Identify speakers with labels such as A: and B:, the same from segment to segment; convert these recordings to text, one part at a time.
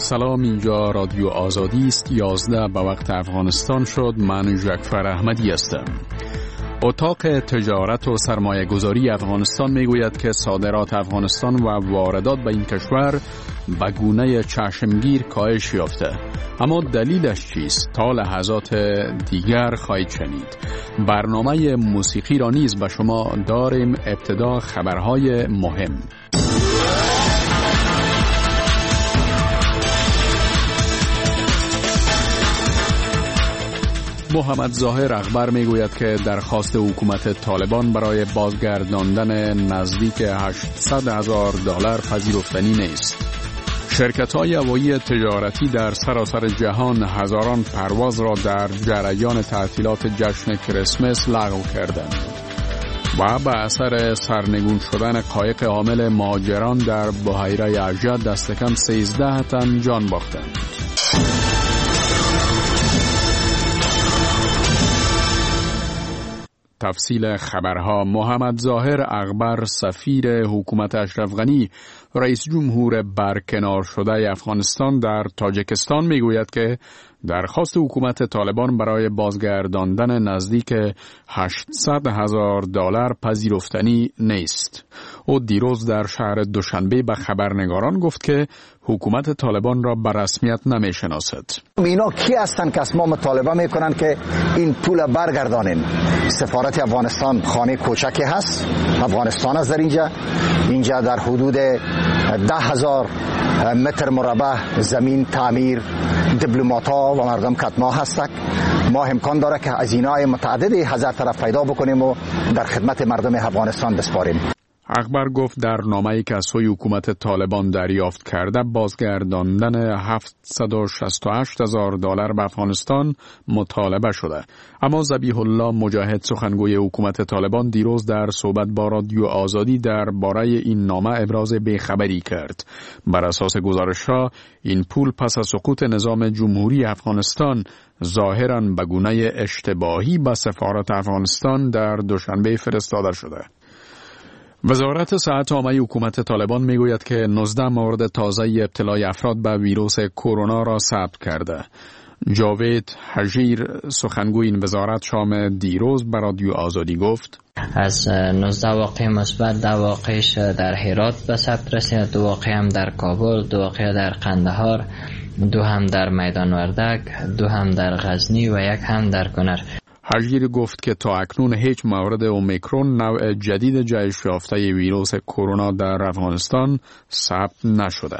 A: سلام، اینجا رادیو آزادی است. 11 به وقت افغانستان شد. من جعفر احمدی هستم. اتاق تجارت و سرمایه گذاری افغانستان میگوید که صادرات افغانستان و واردات به این کشور به گونه چشمگیر کاهش یافته. اما دلیلش چیست؟ تا لحظات دیگر خواهید شنید. برنامه موسیقی را نیز به شما داریم. ابتدا خبرهای مهم. محمد ظاهر اخبار میگوید که درخواست حکومت طالبان برای بازگرداندن نزدیک $800,000 پذیرفتنی نیست. شرکت‌های هوایی تجارتی در سراسر جهان هزاران پرواز را در جریان تعطیلات جشن کریسمس لغو کردند و به اثر سرنگون شدن قایق حامل مهاجران در بحیره اژه دست کم 13 تن جان باختند. تفصیل خبرها. محمد ظاهر اخبار سفیر حکومت اشرف غنی رئیس جمهور برکنار شده افغانستان در تاجیکستان میگوید که درخواست حکومت طالبان برای بازگرداندن نزدیک $800,000 پذیرفتنی نیست. او دیروز در شهر دوشنبه به خبرنگاران گفت که حکومت طالبان را به رسمیت نمیشناسد.
B: اینا کی هستن که اسمم مطالبه میکنن که این پول برگردانیم؟ سفارت افغانستان خانه کوچکی هست، افغانستان است. در اینجا در حدود 10,000 متر مربع زمین تعمیر دیپلمات‌ها و مردم کتنا هستند. ما امکان داره که هزینه‌های متعددی هزار طرف پیدا بکنیم و در خدمت مردم افغانستان بسپاریم.
A: اخبار گفت در نامه‌ای که از سوی حکومت طالبان دریافت کرده بازگرداندن $768,000 به افغانستان مطالبه شده. اما ذبیح الله مجاهد سخنگوی حکومت طالبان دیروز در صحبت با رادیو آزادی درباره این نامه ابراز بیخبری کرد. بر اساس گزارش‌ها این پول پس از سقوط نظام جمهوری افغانستان ظاهراً به گونه اشتباهی به سفارت افغانستان در دوشنبه فرستاده شده. وزارت صحت عامه حکومت طالبان میگوید که 19 مورد تازه ابتلای افراد به ویروس کرونا را ثبت کرده. جاوید حجیر سخنگوی این وزارت شام دیروز به رادیو آزادی گفت
C: از 19 واقعه مثبت 10 واقعش در هرات به ثبت رسید، 2 واقعه هم در کابل، 2 واقعه در قندهار، 2 هم در میدان وردک، 2 هم در غزنی و 1 هم در کنر.
A: حجیر گفت که تا اکنون هیچ مورد اومیکرون نوع جدید جهش یافته ویروس کرونا در افغانستان ثبت نشده.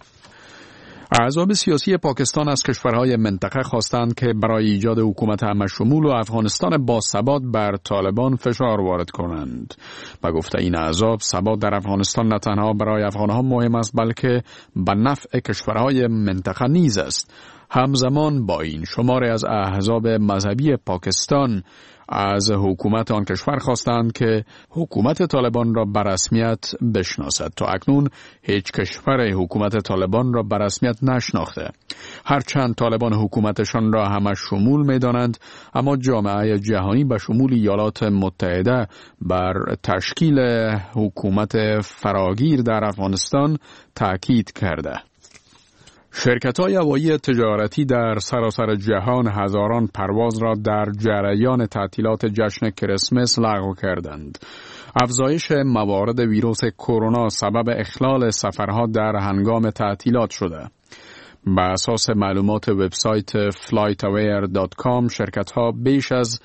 A: احزاب سیاسی پاکستان از کشورهای منطقه خواستند که برای ایجاد حکومت همه‌شمول و افغانستان با ثبات بر طالبان فشار وارد کنند. به گفته این احزاب ثبات در افغانستان نه تنها برای افغانها مهم است بلکه به نفع کشورهای منطقه نیز است. همزمان با این شماری از احزاب مذهبی پاکستان از حکومت آن کشور خواستند که حکومت طالبان را به رسمیت بشناسد. تا اکنون هیچ کشور حکومت طالبان را به رسمیت نشناخته. هرچند طالبان حکومتشان را همه شمول می دانند، اما جامعه جهانی به شمول ایالات متحده بر تشکیل حکومت فراگیر در افغانستان تاکید کرده. شرکت‌های هوایی تجارتی در سراسر جهان هزاران پرواز را در جریان تعطیلات جشن کریسمس لغو کردند. افزایش موارد ویروس کرونا سبب اخلال سفرها در هنگام تعطیلات شده. به اساس معلومات وبسایت flightaware.com شرکت‌ها بیش از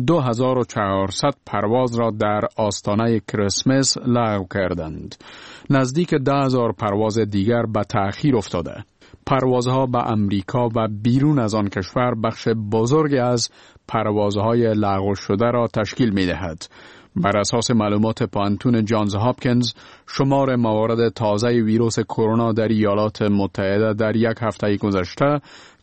A: 2400 پرواز را در آستانه کریسمس لغو کردند. نزدیک 10,000 پرواز دیگر به تأخیر افتاده. پروازها به امریکا و بیرون از آن کشور بخش بزرگی از پروازهای لغو شده را تشکیل می دهد. بر اساس معلومات پانتون جانز هاپکینز شمار موارد تازه ویروس کرونا در ایالات متحده در یک هفته گذشته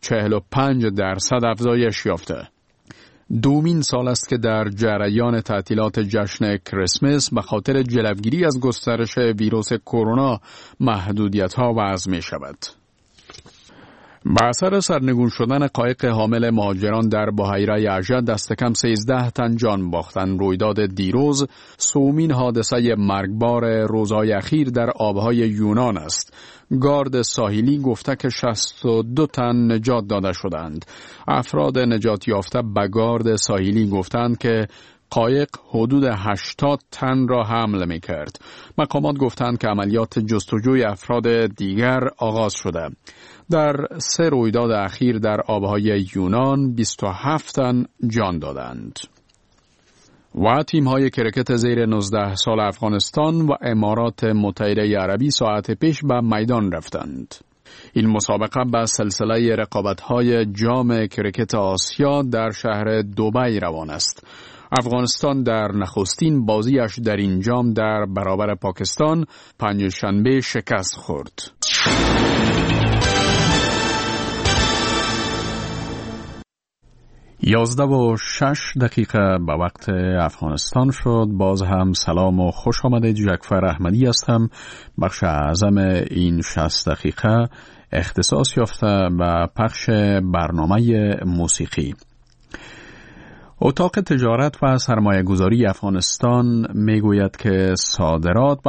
A: 45% افزایش یافته. دومین سال است که در جریان تعطیلات جشن کریسمس به خاطر جلوگیری از گسترش ویروس کرونا محدودیت‌ها وضع می شود. با اثر سرنگون شدن قایق حامل مهاجران در بحیره عجه دست کم 13 تن جان باختند. رویداد دیروز سومین حادثه مرگبار روزهای اخیر در آبهای یونان است. گارد ساحلی گفته که 62 تن نجات داده شدند. افراد نجات یافته به گارد ساحلی گفتند که قایق حدود 80 تن را حمل می کرد. مقامات گفتند که عملیات جستجوی افراد دیگر آغاز شده. در 3 رویداد اخیر در آبهای یونان 27 تن جان دادند. و تیم‌های کرکت زیر 19 سال افغانستان و امارات متحده عربی ساعت پیش به میدان رفتند. این مسابقه به سلسله رقابت‌های جام کرکت آسیا در شهر دبی روان است. افغانستان در نخستین بازیش در این جام در برابر پاکستان پنجشنبه شکست خورد. 11:06 به وقت افغانستان شد. باز هم سلام و خوش آمدید. جعفر احمدی هستم. بخش اعظم این 60 دقیقه اختصاص یافته به پخش برنامه موسیقی. اتاق تجارت و سرمایه گذاری افغانستان میگوید که صادرات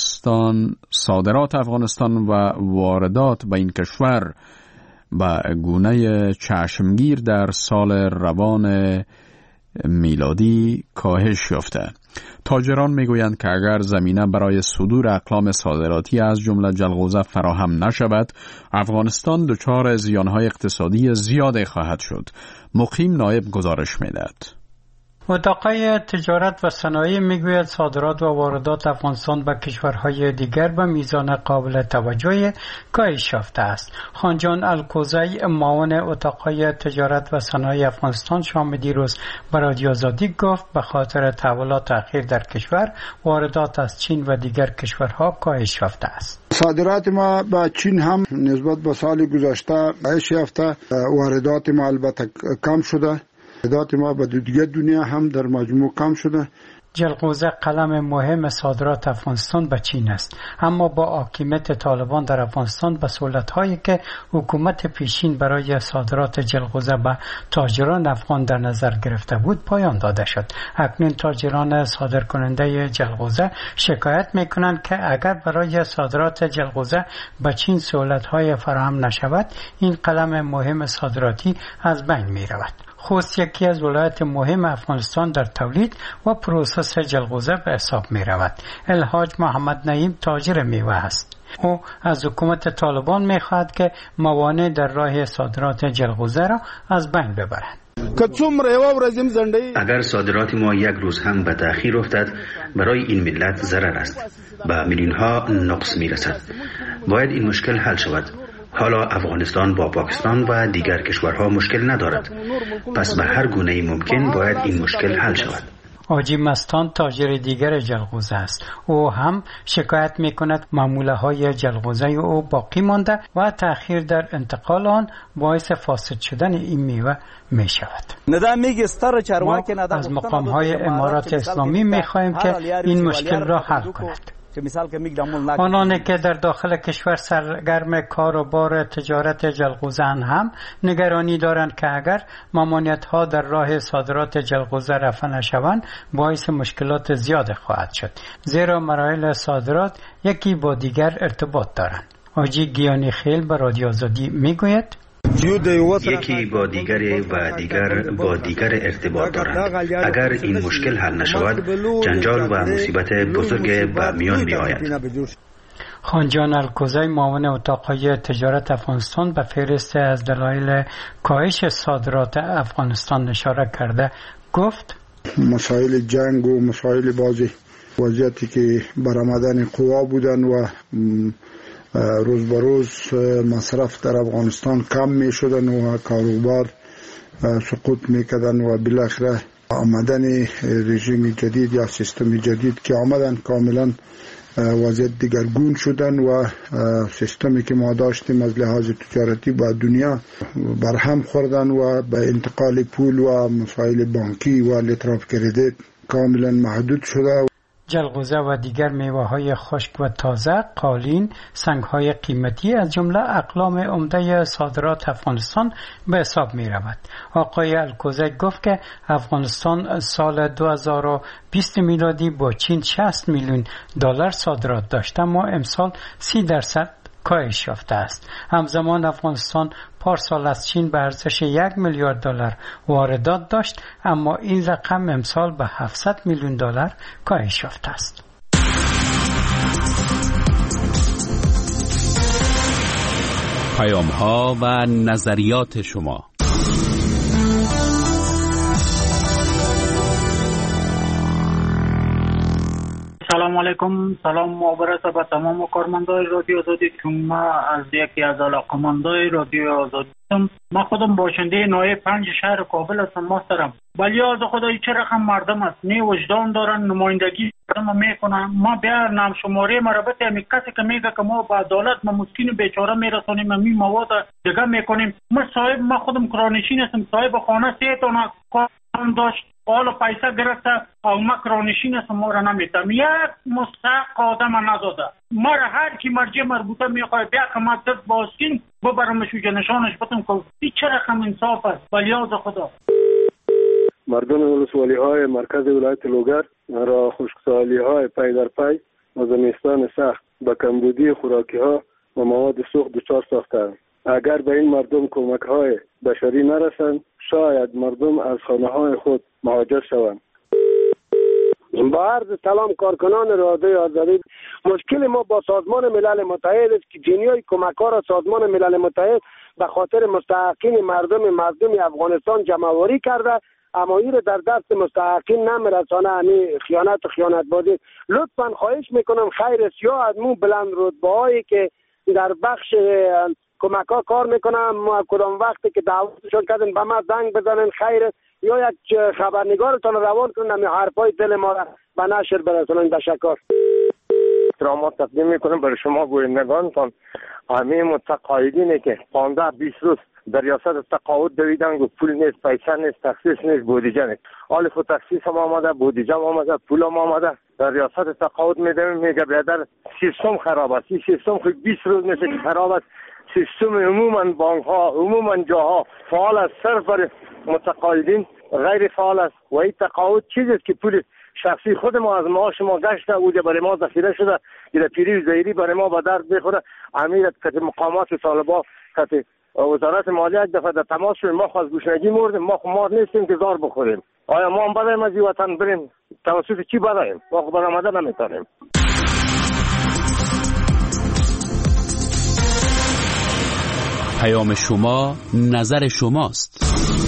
A: افغانستان و واردات به این کشور به گونه چشمگیر در سال روان میلادی کاهش یافته. تاجران میگویند که اگر زمینه برای صدور اقلام صادراتی از جمله جلغوزه فراهم نشود، افغانستان دچار زیانهای اقتصادی زیادی خواهد شد. مقیم نایب گزارش میدهد.
D: اتاقای تجارت و صنایع میگوید صادرات و واردات افغانستان به کشورهای دیگر به میزان قابل توجهی کاهش یافته است. خانجان الکوزی معاون اتاقای تجارت و صنایع افغانستان شام دیروز به رادیو آزادی گفت به خاطر تحولات اخیر در کشور واردات از چین و دیگر کشورها کاهش یافته است.
E: صادرات ما به چین هم نسبت به سال گذشته کاهش یافته. واردات ما البته کم شده. واردات ما به دیگر دنیا هم در مجموع کم شده.
D: جلغوزه قلم مهم صادرات افغانستان به چین است، اما با حاکمیت طالبان در افغانستان به سهولت‌هایی که حکومت پیشین برای صادرات جلغوزه به تاجران افغان در نظر گرفته بود پایان داده شد. اکنون تاجران صادرکننده جلغوزه شکایت می‌کنند که اگر برای صادرات جلغوزه به چین سهولت‌های فراهم نشود، این قلم مهم صادراتی از بین می‌رود. خوست یکی از ولایات مهم افغانستان در تولید و پروسس جلغوزه به حساب می رود. الحاج محمد نعیم تاجر میوه است. او از حکومت طالبان می خواهد که موانع در راه صادرات جلغوزه را از بین ببرند.
F: اگر صادرات ما یک روز هم به تأخیر افتد برای این ملت ضرر است. به میلیون ها نقص می رسد. باید این مشکل حل شود. حالا افغانستان با پاکستان و دیگر کشورها مشکل ندارد. پس به هر گونه ممکن باید این مشکل حل شود.
D: حاجی مستان تاجر دیگر جلغوزه است. او هم شکایت می کند معموله های جلغوزه او باقی مانده و تأخیر در انتقال آن باعث فاسد شدن این میوه می شود. ما از مقام های امارات اسلامی می خواهیم که این مشکل را حل کند. آنانی که در داخل کشور سرگرم کار و بار تجارت جلغوزه هم نگرانی دارند که اگر ممانعت‌ها در راه صادرات جلغوزه رفع نشوند باعث مشکلات زیاد خواهد شد، زیرا مراحل صادرات یکی با دیگر ارتباط دارند. حاجی گیانی خیل به رادیو آزادی میگوید
F: یکی با دیگر و دیگر با دیگر ارتباط دارند. اگر این مشکل حل نشود جنجال و مصیبت بزرگ به میان می آید.
D: خانجان الکوزی معاون اتاقهای تجارت افغانستان به فهرست از دلایل کاهش صادرات افغانستان اشاره کرده گفت
E: مسائل جنگ و مسائل بازی وضعیتی که برآمدن قوا بودن و روز به روز مصرف در افغانستان کم می شدن و کاروبار سقوط می کردن و بالاخره آمدن رژیم جدید یا سیستم جدید که آمدن کاملا وضعیت دیگرگون شدن و سیستمی که ما داشتیم از لحاظ تجارتی با دنیا برهم خوردن و به انتقال پول و مسائل بانکی و لیتر آف کردیت کاملا محدود شده.
D: جلغوزه و دیگر میوه‌های خشک و تازه، قالین، سنگ‌های قیمتی از جمله اقلام عمده صادرات افغانستان به حساب می‌رود. آقای الکوزک گفت که افغانستان سال 2020 میلادی با چین 60 میلیون دلار صادرات داشت، اما امسال 30% کاهش یافته است. همزمان افغانستان پارسال از چین به ارزش 1 میلیارد دلار واردات داشت، اما این رقم امسال به 700 میلیون دلار کاهش یافته است.
G: پیام‌ها و نظریات شما.
H: سلام علیکم، سلام مبارک به تمام کارمندای رادیو آزادی که ما از یکی از علاقه‌مندای رادیو آزادی هستم. ما خودم باشنده نوع 5 شهر کابل هستم محترم. ولی از خدای چه رقم مردم است، نه وجدان دارن، نمایندگی مردم میکنن. ما بیا نام شماره مربوط همین کسی که میگه که ما با عدالت ما مسکین بیچاره میرسونیم، همین مواد دیگه میکنیم. ما خودم کرانشین هستم، صاحب خانه 3 تا کارم داشت، حالا پیسه گرفته او ما کرانشین هستم، ما را نمیتم. یک مستحق آدم نداده. ما را هر کی مرجع مربوطه میخواه بیا که ما دست باسکین ببرمش و جنشانش بتم که این چه رقم انصاف است. ولی از خدا
I: مردم ولسوالی های مرکز ولایت لوگر را خشکسالی های پی در پی و زمستان سخت به کمبودی خوراکی ها و مواد سوخت دچار ساختند. اگر به این مردم کمک های بشری نرسند، شاید مردم از خانه های خود مهاجر شوند.
J: با عرض سلام کارکنان رادیو آزادی، مشکل ما با سازمان ملل متحد است که جنیای کمک ها را سازمان ملل متحد به خاطر مستحقین مردم افغانستان جمع‌آوری کرده، اما این در دست مستحقین نمیرسانه. خیانت و خیانت بازی. لطفا خواهش میکنم خیر سیاه از مو بلند رتبه هایی که در بخش کمک ها کار میکنم، کدام وقتی که دعوتشون کردن به ما زنگ بزنن خیر، یا یک خبرنگارتان روان کنن همین حرفای دل ما را به نشر برسونن. تشکر.
I: احترامات تقدیم میکنم برای شما گویندگانتان. همه متقاعدینی که 15-20 روز در ریاست تقاعد دویدن و پول نیست، پیسه نیست، تخصیص نیست، بودجه نیست. حالی خود تخصیص هم آمده، بودجه هم آمده، پول هم آمده. در ریاست تقاعد میدم میگه برادر سیستم خراب است. این سیستم خود 20 روز میشه که خراب است. سیستم عموما بانک ها، عموما جاها فعال است، صرف برای متقاعدین غیر فعال است. و این تقاعد چیزی است که پول شخصی خود ما از معاش ما گشته اوجه برای ما ذخیره شده، در پیری ظاهری برای ما به درد بخوره. امیر که مقامات طالبان که وزارت مالیه یک دفعه در تماس شد، ما خواست گوشنگی مردیم، ما خمار نیستیم که زار بخوریم. آیا ما هم بدهیم از این وطن بریم؟ توسط چی بدهیم؟ ما خود برآمده نمیتونیم.
G: پیام شما نظر شماست.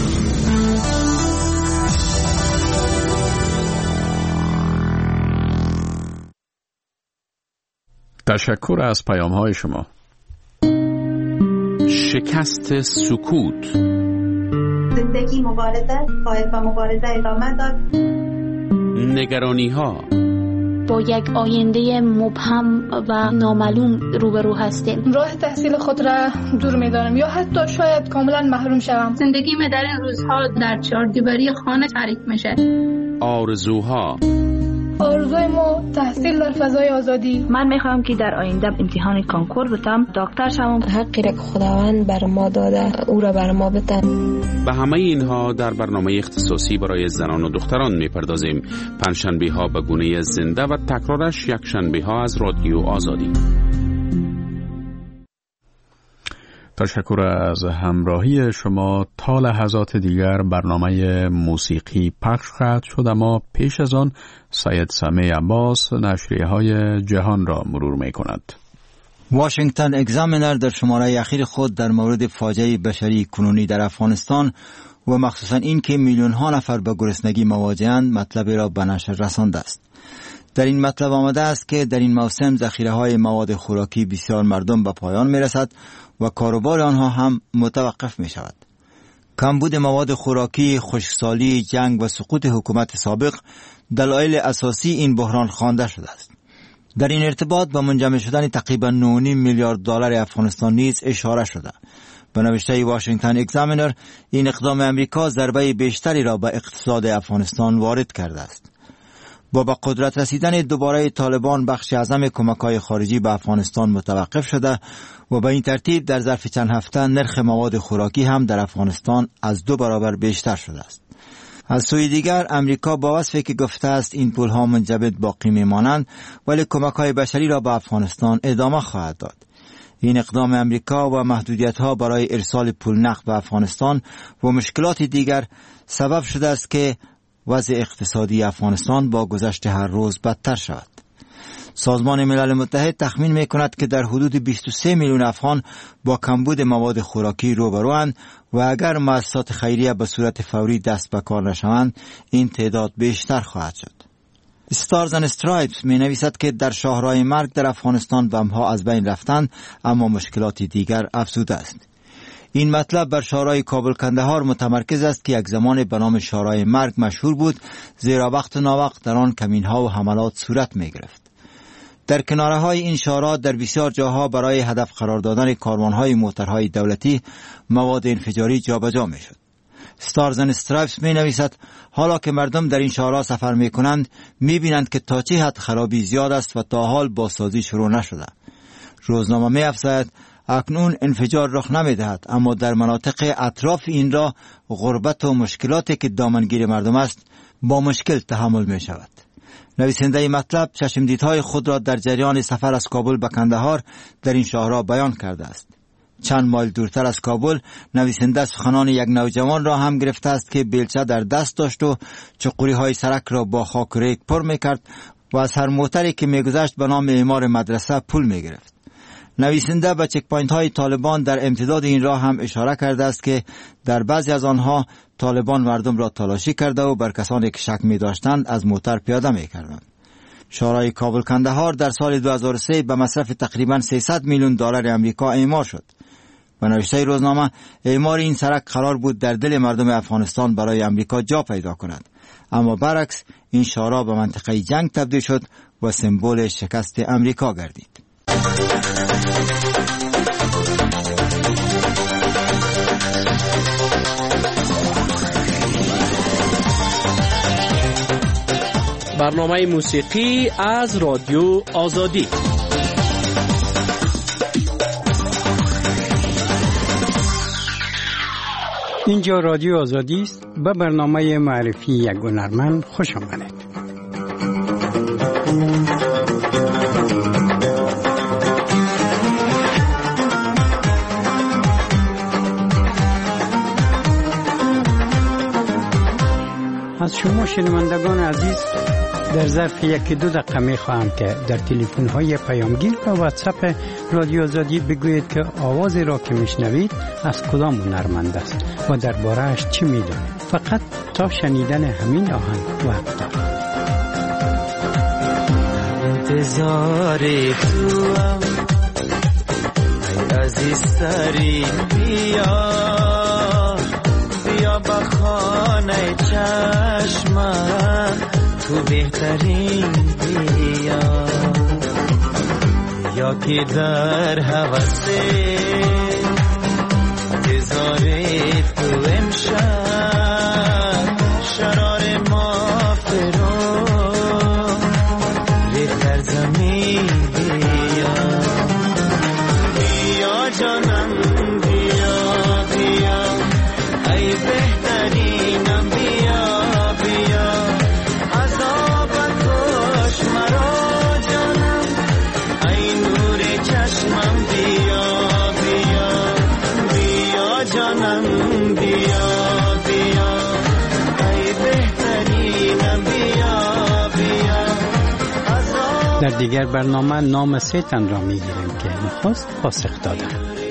A: تشکر از پیام‌های شما.
G: شکست سکوت.
K: زندگی مبارزه، باید با مبارزه ادامه داد.
G: نگرانی‌ها.
L: با یک آینده مبهم و نامعلوم روبرو هستیم.
M: راه تحصیل خود را دور می‌دانم یا حتی شاید کاملا محروم شوم.
N: زندگی من در این روزها در چهاردیواری خانه تعریف میشه.
G: آرزوها.
M: آرزوی ما تحصیل در فضای آزادی.
O: من میخوام که در آینده امتحان کانکور بتم، دکتر شوم.
P: حقی را که خداوند بر ما داده او را بر ما بده.
G: به همه اینها در برنامه اختصاصی برای زنان و دختران میپردازیم. پنجشنبه ها به گونه زنده و تکرارش یک شنبه ها از رادیو آزادی.
A: تشکر از همراهی شما. تا لحظات دیگر برنامه موسیقی پخش خواهد شد، اما پیش از آن سید سمیع عباس نشریه های جهان را مرور می کند.
Q: واشنگتن اگزامینر در شماره اخیر خود در مورد فاجعه بشری کنونی در افغانستان و مخصوصا این که میلیون ها نفر به گرسنگی مواجهند مطلب را به نشر رسانده است. در این مطلب آمده است که در این موسم ذخیره های مواد خوراکی بسیار مردم به پایان می رسد و کاروبار آنها هم متوقف می شود. کمبود مواد خوراکی، خشکسالی، جنگ و سقوط حکومت سابق دلایل اساسی این بحران خوانده شده است. در این ارتباط به منجمد شدن تقریبا 9.5 میلیارد دلار افغانستان نیز اشاره شده. به نوشته واشنگتن اگزامینر این اقدام امریکا ضربه بیشتری را به اقتصاد افغانستان وارد کرده است. با به قدرت رسیدن دوباره طالبان بخش اعظم کمک‌های خارجی به افغانستان متوقف شده و به این ترتیب در ظرف چند هفته نرخ مواد خوراکی هم در افغانستان از 2 برابر بیشتر شده است. از سوی دیگر امریکا با وصفی که گفته است این پولها منجمد باقی میمانند، ولی کمک‌های بشری را به افغانستان ادامه خواهد داد. این اقدام امریکا و محدودیت‌ها برای ارسال پول نقد به افغانستان و مشکلات دیگر سبب شده است که وضع اقتصادی افغانستان با گذشت هر روز بدتر شود. سازمان ملل متحد تخمین می‌کند که در حدود 23 میلیون افغان با کمبود مواد خوراکی روبروند و اگر مؤسسات خیریه به صورت فوری دست به کار نشوند این تعداد بیشتر خواهد شد. استارز اند استرایپس می نویسد که در شاهراه مرگ در افغانستان بم‌ها از بین رفتند، اما مشکلات دیگر افزوده است. این مطلب بر شاهراه کابل کندهار متمرکز است که یک زمان به نام شاهراه مرگ مشهور بود، زیرا وقت ناوقت در آن کمین‌ها و حملات صورت می گرفت. در کناره‌های این شاهراه در بسیار جاها برای هدف قرار دادن کاروان‌های موترهای دولتی مواد انفجاری جابجا می‌شد. استارز اند استرایپس می نویسد حالا که مردم در این شاهراه سفر می کنند می بینند که تا چه حد خرابی زیاد است و تا حال بازسازی شروع نشده. روزنامه می افزاید اکنون انفجار رخ نمی دهد، اما در مناطق اطراف این را غربت و مشکلاتی که دامنگیر مردم است با مشکل تحمل می شود. نویسنده مطلب چشمدیدهای خود را در جریان سفر از کابل به کندهار در این شاهراه بیان کرده است. چند مایل دورتر از کابل نویسنده سخنان یک نوجوان را هم گرفته است که بیلچه در دست داشت و چقوری های سرک را با خاک ریگ پر میکرد و از هر موتری که میگذشت به نام معمار مدرسه پول میگرفت. نویسنده به چک پوینت های طالبان در امتداد این راه هم اشاره کرده است که در بعضی از آنها طالبان مردم را تلاشی کرده و بر کسانی که شک می داشتند از موتر پیاده می کردند. شاهراه کابل کندهار در سال 2003 به مصرف تقریباً 300 میلیون دلار آمریکا اعمار شد. و نوشته روزنامه اعمار این سرک قرار بود در دل مردم افغانستان برای امریکا جا پیدا کند، اما برعکس این شاهراه به منطقه جنگ تبدیل شد و سمبل شکست امریکا گردید.
R: برنامه موسیقی از رادیو آزادی.
D: اینجا رادیو آزادی است. به برنامه معرفی یک هنرمند خوش آمدید. از شما شنوندگان عزیز در ظرف 1-2 دقیقه می‌خواهم که در تلفن‌های پیامگیر و واتساپ رادیو آزادی بگویید که آوازی را که میشنوید از کدام هنرمند است و درباره‌اش چی می‌دانید. فقط تا شنیدن همین آهنگ وقت دارید.
S: انتظار توام ای عزیزترین بیا به خانه چشمم تو بهترین بیا یا که در حوث انتظار تو امشب شرار ما فرو ریخت در زمین بیا بیا جانم بیا بیا ای بهترینم بیا بیا عذابت کش مرا جانم ای نور چشمم بیا بیا بیا جانم بیا بیا ای بهترینم بیا بیا
D: در دیگر برنامه نام 3 تن را میگیریم که نخست پاسخ دادن.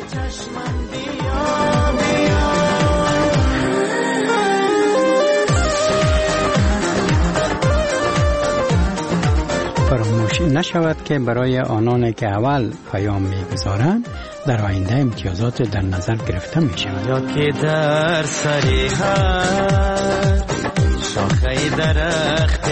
D: فراموش نشود که برای آنان که اول پیام میگذارند در آینده امتیازات در نظر گرفته می شود.
S: یا که در سری هر شاخه درخت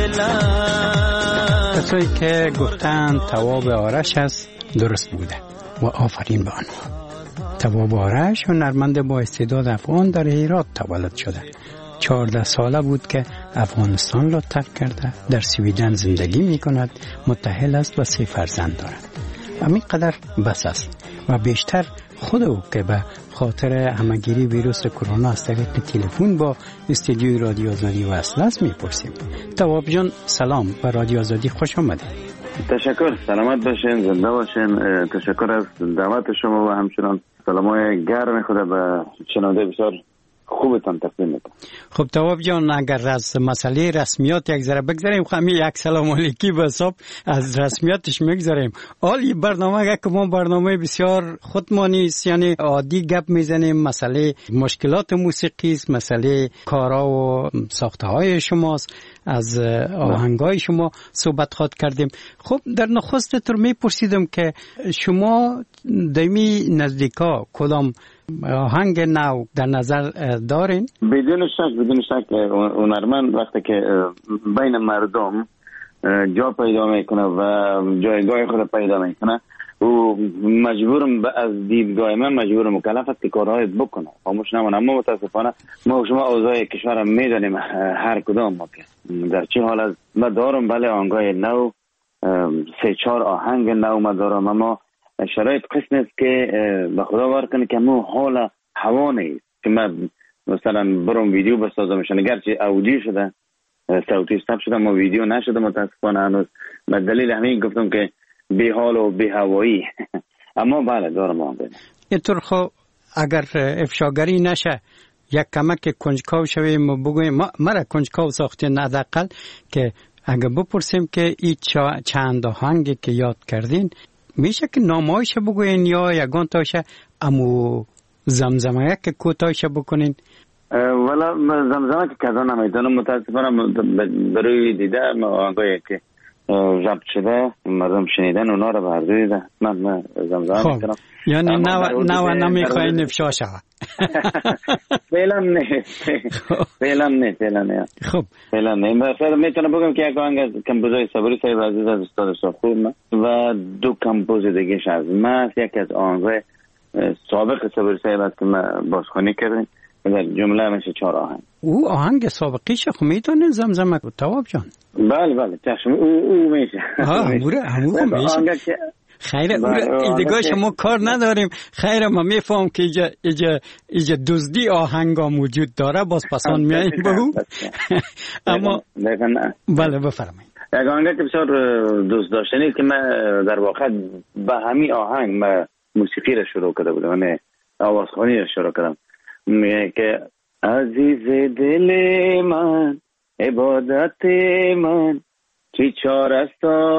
S: دلم
D: کسایی که گفتند تواب آرش است درست بوده و آفرین به آنها. تواب آرش هنرمند با استعداد افغان در هرات تولد شده. 14 ساله بود که افغانستان را ترک کرده، در سویدن زندگی می کند، متأهل است و 3 فرزند دارد. همین قدر بس است و بیشتر خود او که به خاطر همگیری ویروس کرونا از طریق تلفن با استودیوی رادیو آزادی وصل است میپرسیم. تواب جان سلام و رادیو آزادی خوش آمدید.
T: تشکر، سلامت باشین، زنده باشین. تشکر از دعوت شما و همچنان سلامای گرم خدا به شنونده بسیار خوبتان تقدیم میکنم.
D: خب تواب جان، اگر از مسئله رسمیات یک ذره بگذاریم، خمی یک سلام علیکی به حساب از رسمیاتش میگذاریم. حالی برنامه که ما برنامه بسیار خودمانی است، یعنی عادی گپ میزنیم، مسئله مشکلات موسیقی است، مسئله کارا و ساخته های شماست، از آهنگای شما صحبت خواهد کردیم. خب در نخست تر میپرسیدم که شما دمی نزدیکا کدام آهنگ نو در نظر دارین؟
T: بدون شک هنرمند وقتی که بین مردم جا پیدا میکنه و جایگاه خود پیدا میکنه، او مجبور از دیدگاه من مجبور مکلف است که کارهای بکنه، خاموش نمونه. اما متاسفانه ما شما اوضاع کشور میدانیم، هر کدام ما که در چه حال است. من دارم بله آهنگای نو، 3-4 آهنگ نو ما دارم، اما شرایط قسم است که به خدا بار کنه که مو حال هوا نیست که من مثلا برم ویدیو بسازمشن، اگرچه اودیو شده، صوتی ثبت شده، ما ویدیو نشده متاسفانه هنوز. به دلیل همین گفتم که بی حال و بی هوایی. اما بله دارم آهنگ.
D: اینطور خب اگر افشاگری نشه، یک کمک کنجکاو شویم بگویم مرا کنجکاو ساختین، حداقل که اگر بپرسیم که این چند آهنگی که یاد کردین میشه که نامایش بگوین یا یگان تاشه امو زمزمه که کوتاهش بکنین؟
T: والا زمزمه که کذا نمیتونم متاسفانه، بروی دیده آهنگایی که ضبط شده مردم شنیدن اونا رو بردویده، من زمزمه میکنم.
D: یعنی نو نمیخواین افشا شود؟
T: فعلا نه.
D: خب
T: فعلا نه. میتونم بگم که یک آهنگ از کمپوزای صبری صاحب عزیز از استاد ساخور و 2 کمپوز دیگه از من، یک از آهنگای سابق صبری صاحب است که من بازخوانی کردیم، در جمله میشه 4 آهنگ.
D: او آهنگ سابقیش خب میتونه زمزمه تواب جان؟
T: بله چشم او میشه.
D: همون میشه. خیره ایدگاه شما کار نداریم. خیره ما میفهم که ایجا دزدی آهنگا موجود داره، باز پسان میاییم به او. اما بله بفرمایید.
T: یک آهنگ که بسیار دوست داشتنی که من در واقع به همین آهنگ من موسیقی را شروع کرده بودم، من آوازخوانی را شروع کردم. میگه که عزیز دل من، عبادت من، چی چاره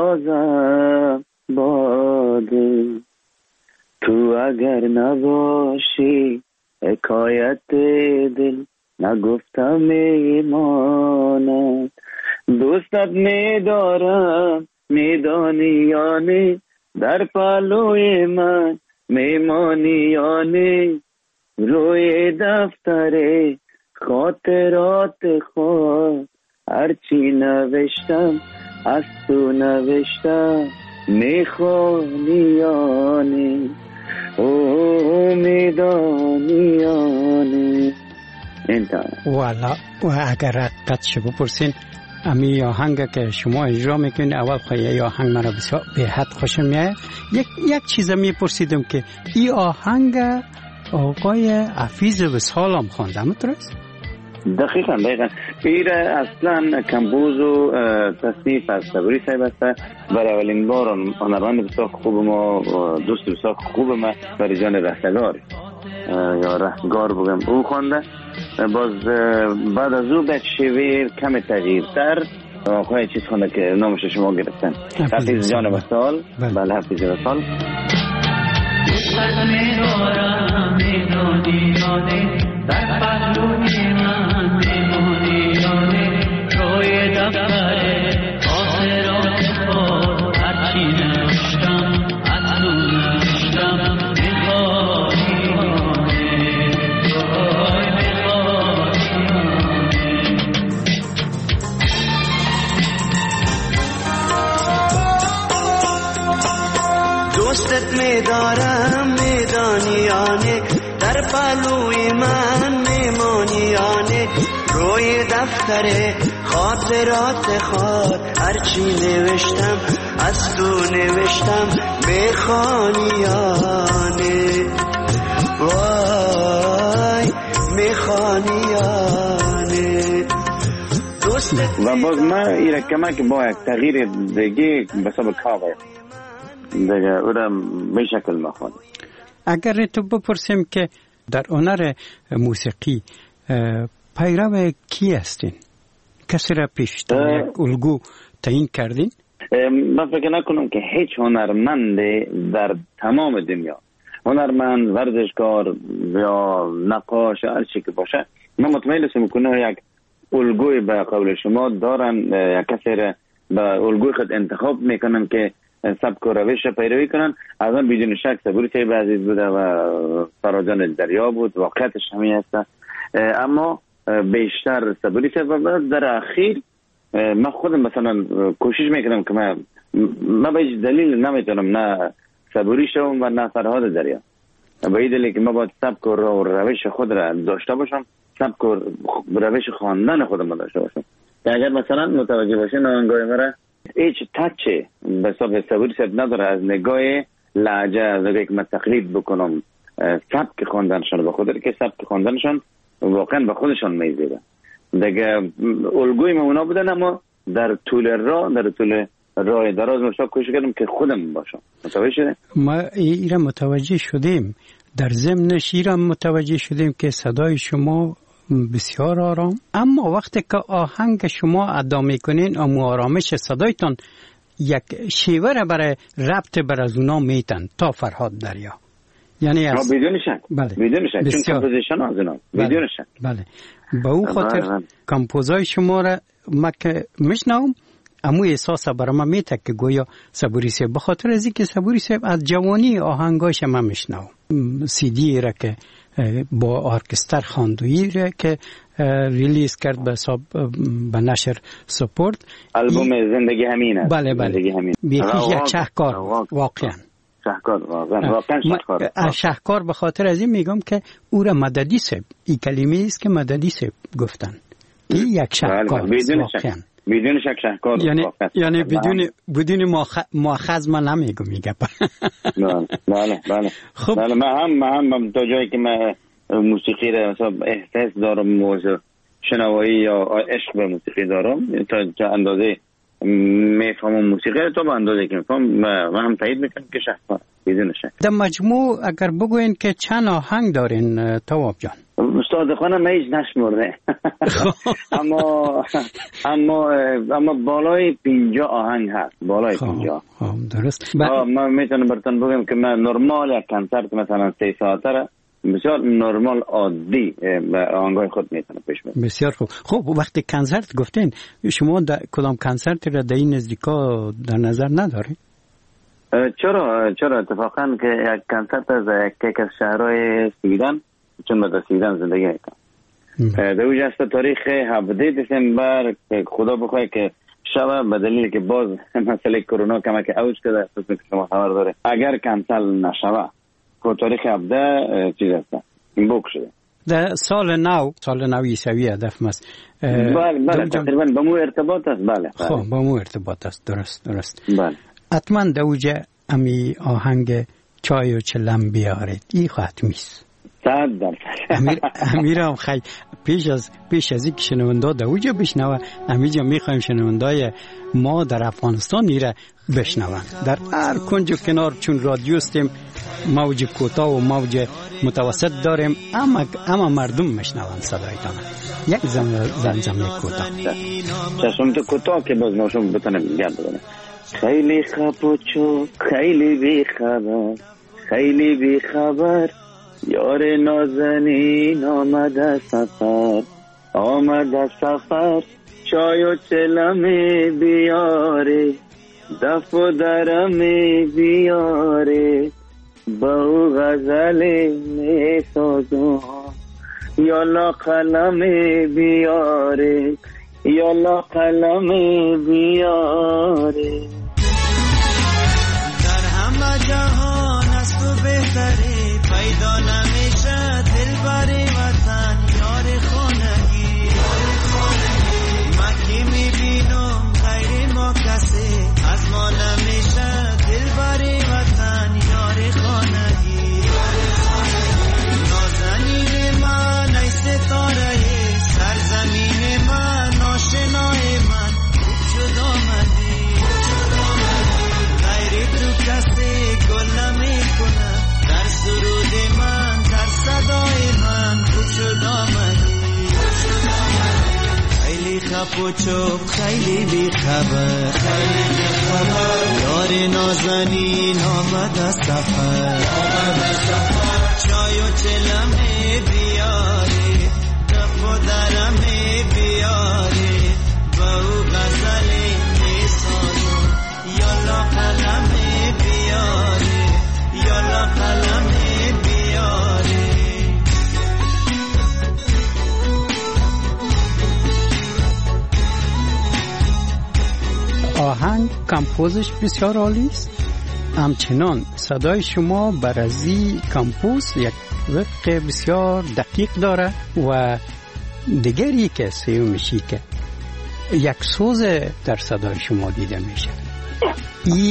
T: سازم باده، تو اگر نباشی حکایت دل نگفتم میماند. دوستت میدارم میدانی یا نه، در پلوی من میمانی یا نه، روی دفتر خاطرات خود هرچی نوشتم از تو نوشتم، میخوانی یا نه، او میدانی یا نه.
D: والا و اگر حقیقتش بپرسین امی آهنگ که شما اجرا میکنید، اول خواهی آهنگ مرا بسیار به حد خوشم میاد. یک چیز میپرسیدم که این آهنگ آقای حفیظ وصال هم خوانده همونطورست؟
T: دقیقا پیر اصلا کمپوز و تصنیف از صبری صاحب است. برای اولین بار هنرمند بسیار خوب ما، دوست بسیار خوب ما برای جان رستگار یا رستگار بگم او خوانده. باز بعد از او به شویر کم تغییرتر آقای چیز خوانده که نامش شما گرفتن، حفیظ جان وصال. بله حفیظ وصال. در پهلوی من میمونی یانه، روی دفتر خاطرات خود هرچی نوشتم از تو نوشتم، میخوانی یانه، روی میخوانی یانه. دوستت میدارم میدانی یانه، در پلوی من میمانی یانه،
S: روی دفتر خاطرات خود هرچی نوشتم از تو نوشتم میخوانیانه وای میخوانیانه
T: و باز من ایره کمک با یک تغییر دیگه به سبب کاور دیگه او را به شکل مخوانم.
D: اگر تو بپرسیم که در هنر موسیقی پیرو کی هستین؟ کسی را پیشتر یک الگو تعیین کردین؟
T: من فکر نکنم که هیچ هنرمند در تمام دنیا، هنرمند، ورزشکار یا نقاش هر چی که باشه، من مطمئن هستم که یک الگوی به قول شما دارن، یک کسی را به الگوی خود انتخاب میکنن که سبک و روش پیروی کنن. از آن بدون شک صبوری صاحب عزیز بوده و فرازان دریا بود، واقعیتش همین هست. اما بیشتر صبوری صاحب در اخیر من خودم مثلا کوشش میکنم که من به هیچ دلیل نمیتونم نه صبوری شوم و نه فرهاد دریا. به این دلیل که من باید سبک و روش خود را داشته باشم، سبک و روش خواندن خودم داشته باشم. اگر مثلا متوجه باشین آهنگای مرا هیچ تچه به حساب صبوری صاحب نداره از نگاه لهجه، از نگاه که من تقلید بکنم سبک خواندنشان به خود که سبک خواندنشان واقعا به خودشان میزیده دیگه. الگوی ما اونا بودن، اما در طول راه دراز مشتاق کوشش کردم که خودم باشم. متوجه شده؟ ما
D: ایران متوجه شدیم، در ضمنش ایران متوجه شدیم که صدای شما بسیار آرام، اما وقتی که آهنگ شما ادا میکنین اما آرامش صدایتان یک شیوه را برای ربط بر از اونا میتن تا فرهاد دریا. یعنی از
T: بدون شک،
D: بله.
T: بدون شک، چون کمپوزیشن از اونا بدون شک.
D: بله. به اون خاطر کمپوزای شما را ما که میشنوم امو احساس برای من میته که گویا صبوری صاحب، به خاطر از اینکه صبوری صاحب از جوانی آهنگاش من میشنوم. سی دی را که با ارکستر خواندویی را که ریلیز کرد به نشر سپورت،
T: البوم زندگی همین است.
D: بله بله، یک شهکار واقعا شهکار. به خاطر از این میگم که او را مددی صاحب، این کلمه است که مددی صاحب گفتن، این یک شهکار واقعا
T: بدون شک شهکار.
D: یعنی بدون مؤاخذ من نمیگم میگم.
T: بله بله. خب بله، من هم تا جایی که من موسیقی را احساس دارم و شنوایی یا عشق به موسیقی دارم، تا اندازه میفهمم موسیقی را، تا به اندازه که میفهم من هم تایید میکنم که شهکار بدون شک.
D: در مجموع اگر بگوین که چند آهنگ دارین تواب جان؟
T: صادقانه من هیچ نشمرده اما بالای 50 آهنگ هست، بالای 50.
D: درست.
T: من میتونم براتون بگم که من نرمال یک کنسرت مثلا 3 ساعته را بسیار نرمال عادی آهنگای خود میتونم پیش برم.
D: بسیار خوب. خب وقتی کنسرت گفتین، شما کدام کنسرت را در این نزدیکا در نظر ندارید؟
T: چرا اتفاقا که یک کنسرت از یک از شهرهای سویدن، چون من در سویدن زندگی میکنم، در اوج است تاریخ 17 دسامبر که خدا بخواه که شب به دلیل که باز مسئله کرونا کمک اوج کرده، خصوصا که شما خبر داره اگر کنسل نشوه که تاریخ 17 چیز است این بوک شده
D: در سال نو عیسوی هدف است.
T: بله تقریبا با مو ارتباط است. بله
D: خب با مو ارتباط است. درست.
T: بله
D: حتما در اوج امی آهنگ چای و چلم بیارید، این حتمی است. امیرم خیلی پیش از اینکه شنونده در اوجا بشنوه، امیجا میخوایم شنونده ما در افغانستان ایره بشنوند در هر کنج و کنار، چون رادیو استیم، موج کوتاه و موج متوسط داریم، اما مردم میشنوند صدایتان. یک زمزمه کوتاه
T: چشم تو کوتاه که باز ناشون بتونم گرد بزنم. خیلی خپوچو، خیلی بی خبر یار نازنین آمد سفر چای و چلمی بیاره، دف و درمی بیاره، با غزل می سازم، یالا قلمی بیاره، یالا قلمی بیاره.
S: در همه جهان از تو بهتری پیدا نمیشه، دل بری وطن یار خانگی. چاپ و چوب خیلی بی خبر یار نازنین آمد از سفر چای و چلمه بیاری دف و درمه بیاری با او غزلی میسانو یالا قلمه بیاری یالا قلمه بیاری.
D: آهنگ کمپوزش بسیار عالی است. همچنان صدای شما برازی کمپوز یک وفق بسیار دقیق داره و دیگری که سیو میشی که یک سوز در صدای شما دیده میشه. ای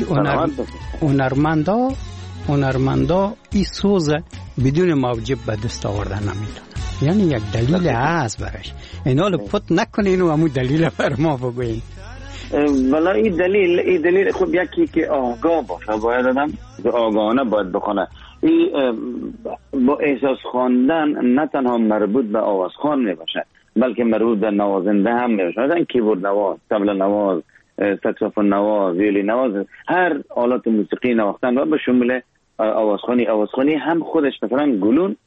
D: هنرمندا ای سوز بدون موجب به دست آوردن نمیتونه، یعنی یک دلیل هست برش. اینا رو پت نکنین و همون دلیل بر ما بگوین.
T: ولی این دلیل خب یکی که آگاه باشه، باید آدم آگاهانه باید بخونه. این با احساس خواندن نه تنها مربوط به آوازخوان میباشه بلکه مربوط به نوازنده هم میباشه. مثلا کیبورد نواز، طبل نواز، ساکسوفون نواز، ویولین نواز، هر آلات موسیقی نواختن و به شمول آوازخوانی هم خودش مثلا گلون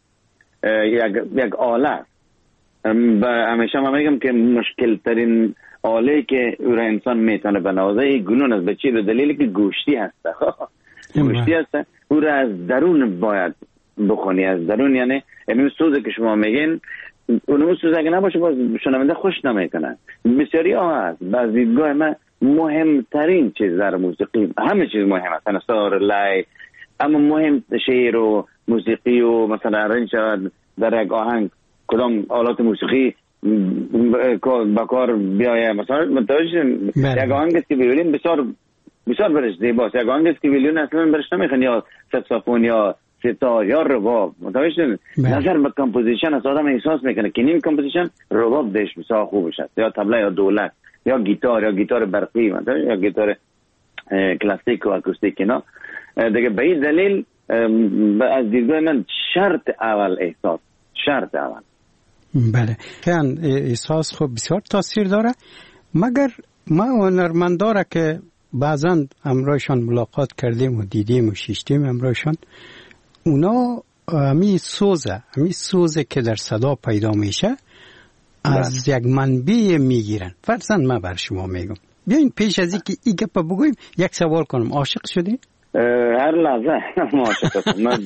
T: یک آله است. همیشه من میگم که مشکل ترین آله که او را انسان میتونه بنوازه این گلون است. به چی؟ به دلیلی که گوشتی هسته. گوشتی هسته او را از درون باید بخونی، از درون. یعنی همین سوزه که شما میگین اونم سوز اگه نباشه باز شنونده خوش نمیکنه. بسیاری ها هست. از دیدگاه من مهمترین چیز در موسیقی، همه چیز مهم است، نثار لای، اما مهم شعر و موسیقی و مثلا رنج در یک آهنگ کدام آلات موسیقی با کار بیایه. مثلا متوجه یک آهنگ است که ویولین بسیار برش زیباست، یک آهنگ است که ویولین اصلا برش نمیخواد، یا ساکسوفون یا ستار یا رباب. متوجه نظر به کمپوزیشن است. آدم احساس میکنه که نیم کمپوزیشن رباب دش بسیار خوبش است، یا طبله یا دولت یا گیتار برقی، یا گیتار کلاسیک و اکوستیک. اینا دیگه به این دلیل از دیدگاه من شرط اول احساس، شرط اول.
D: بله، کن احساس خوب بسیار تاثیر داره. مگر ما هنرمندا که بعضا همراهشان ملاقات کردیم و دیدیم و شیشتیم همراهشان، اونا همی سوزه که در صدا پیدا میشه از یک منبع میگیرن. فرضاً من بر شما میگم، بیاین پیش از اینکه این گپ بگویم یک سوال کنم. عاشق شدی؟
T: هر لحظه ما عاشق هستم.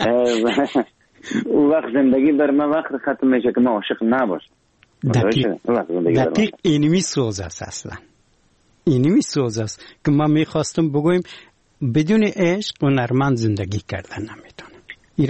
T: وقت زندگی بر من وقت ختم میشه که ما عاشق نباشم.
D: دقیق اینمی سوز است. اصلا اینمی سوز است که ما میخواستم بگویم بدون عشق هنرمند زندگی کردن نمیتونه. یک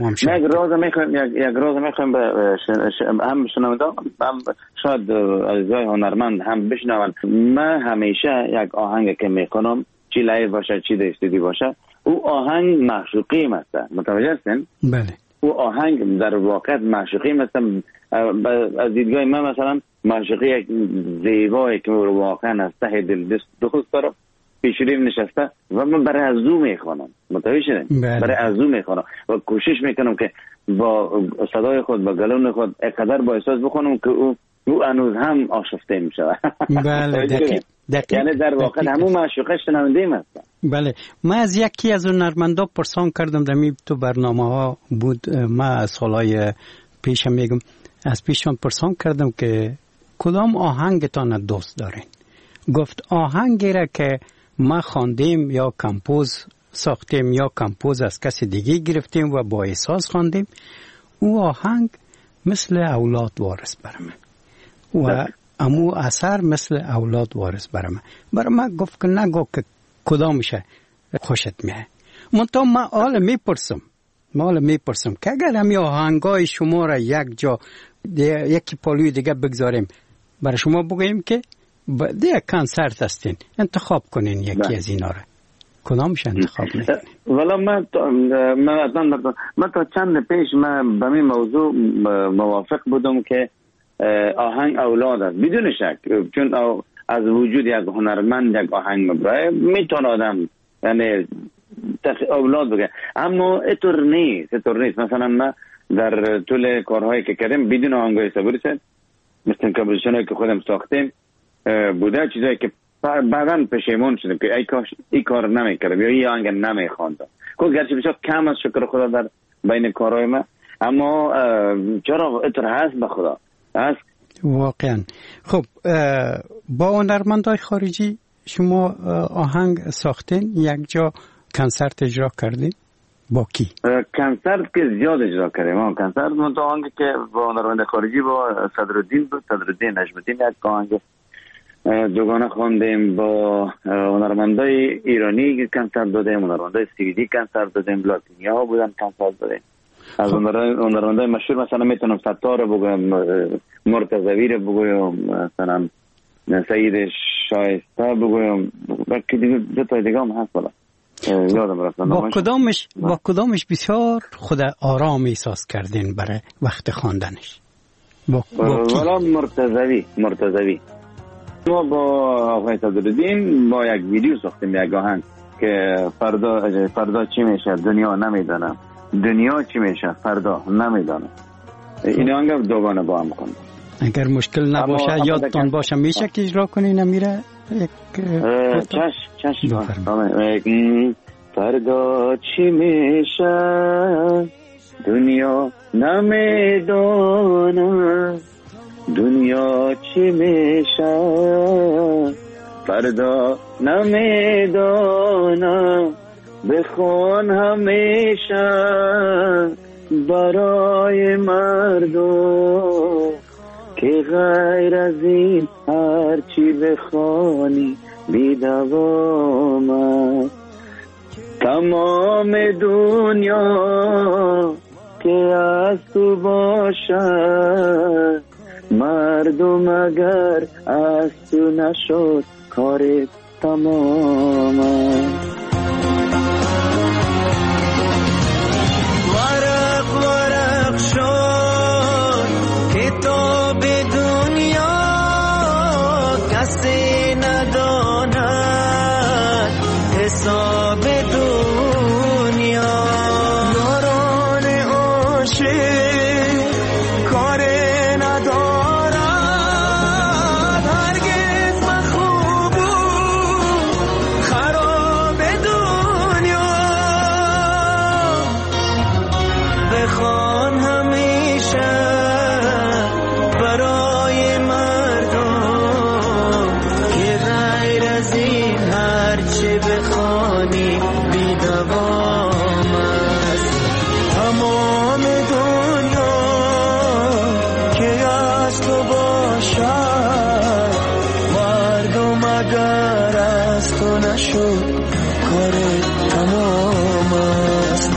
D: راز میخوایم هم شنونده هم شاید عزیزای هنرمند هم بشنون. من همیشه یک آهنگ که میکنم چی لایو باشه چی دستیدی باشه، او آهنگ معشوقی هست. متوجه هستین؟ بله.
T: او آهنگ در واقع معشوقی مثلا از دیدگاه من مثلا معشوقی یک زیبایی که واقعا از ته دل دوست دارم پیشریم نشسته و من برای از او میخوانم. متوجه شدین؟ برای از او میخوانم و کوشش میکنم که با صدای خود با گلون خود اقدر با احساس بخونم که او هنوز هم آشفته میشه.
D: بله دقیق.
T: یعنی در واقع همون معشوقش شنونده هستن.
D: بله، من از یکی از هنرمندا پرسان کردم در تو برنامه ها بود، ما سالهای پیشم میگم از پیشم پرسان کردم که کدام آهنگتان دوست دارین؟ گفت آهنگی را که ما خواندیم یا کمپوز ساختیم یا کمپوز از کسی دیگه گرفتیم و با احساس خواندیم، او آهنگ مثل اولاد وارث برام و امو اثر مثل اولاد وارث برای من گفت که نگو که کدامشه خوشت میه. منطقه ما حالا میپرسم که اگر همی آهنگای شما را یک جا یکی پالوی دیگه بگذاریم برای شما بگوییم که دیگه کنسرت هستین انتخاب کنین یکی از اینا را، کدامش انتخاب میکنین؟
T: والا من تا چند پیش من به این موضوع موافق بودم که آهنگ اولاد است بدون شک، چون از وجود یک هنرمند یک آهنگ میتونه آدم یعنی اولاد بگه، اما اینطور نیست. مثلا من در طول کارهایی که کردیم بدون آهنگای صبوری مثل کمپوزیشن هایی که خودم ساختیم بوده، چیزایی که بعداً پشیمون شدم که ای کاش این کار نمیکردم یا این آهنگ نمیخواندم. گرچه بسیار کم است شکر خدا در بین کارهای من، اما چرا اطر هست به خدا هست
D: واقعا. خب با هنرمندای خارجی شما آهنگ ساختین، یک جا کنسرت اجرا کردین؟ با کی؟
T: کنسرت که زیاد اجرا کردیم. کنسرت من تو آهنگ که با هنرمند خارجی با صدرالدین بود، صدرالدین نجم‌الدین، یک آهنگ دوگانه خواندیم. با هنرمندای ایرانی کنسرت دادیم، هنرمندای سوئدی کنسرت دادیم، لاتینیا ها بودن کنسرت دادیم. از هنرمندای مشهور مثلا میتونم ستار بگویم، مرتضوی رو بگویم، مثلا سید شایسته بگویم، که دیگه دو تا دیگه هم هست. بالا یادم رفت.
D: با کدامش بسیار خود آرام احساس کردین برای وقت خواندنش؟
T: والا مرتضوی ما با آقای صدرالدین با یک ویدیو ساختیم، یک آهنگ که فردا چی میشه دنیا نمیدانم، دنیا چی میشه فردا نمیدانم. این آهنگ دوگانه با هم کنیم. اگر مشکل نباشه یادتان باشه میشه که اجرا کنین امیره؟ چشم. فردا چی میشه دنیا نمیدانم، دنیا چی میشه فردا نمیدانم، بخوان همیشه برای مردم که غیر از این هرچی بخوانی بی دوام است. تمام دنیا که از تو باشد، مردم اگر از تو نشد کار تمام است. ورق شد کتاب دنیا، کسی نداند حساب دنیا. یاران عاشق کار ندارد، هرگز مخوب و خراب دنیا. بخوان همیشه برای مردم که غیر از این هرچی بخوانی بی دوام است. تمام دنیا که از تو باشد، مردم اگر از تو نشد کار تمام است.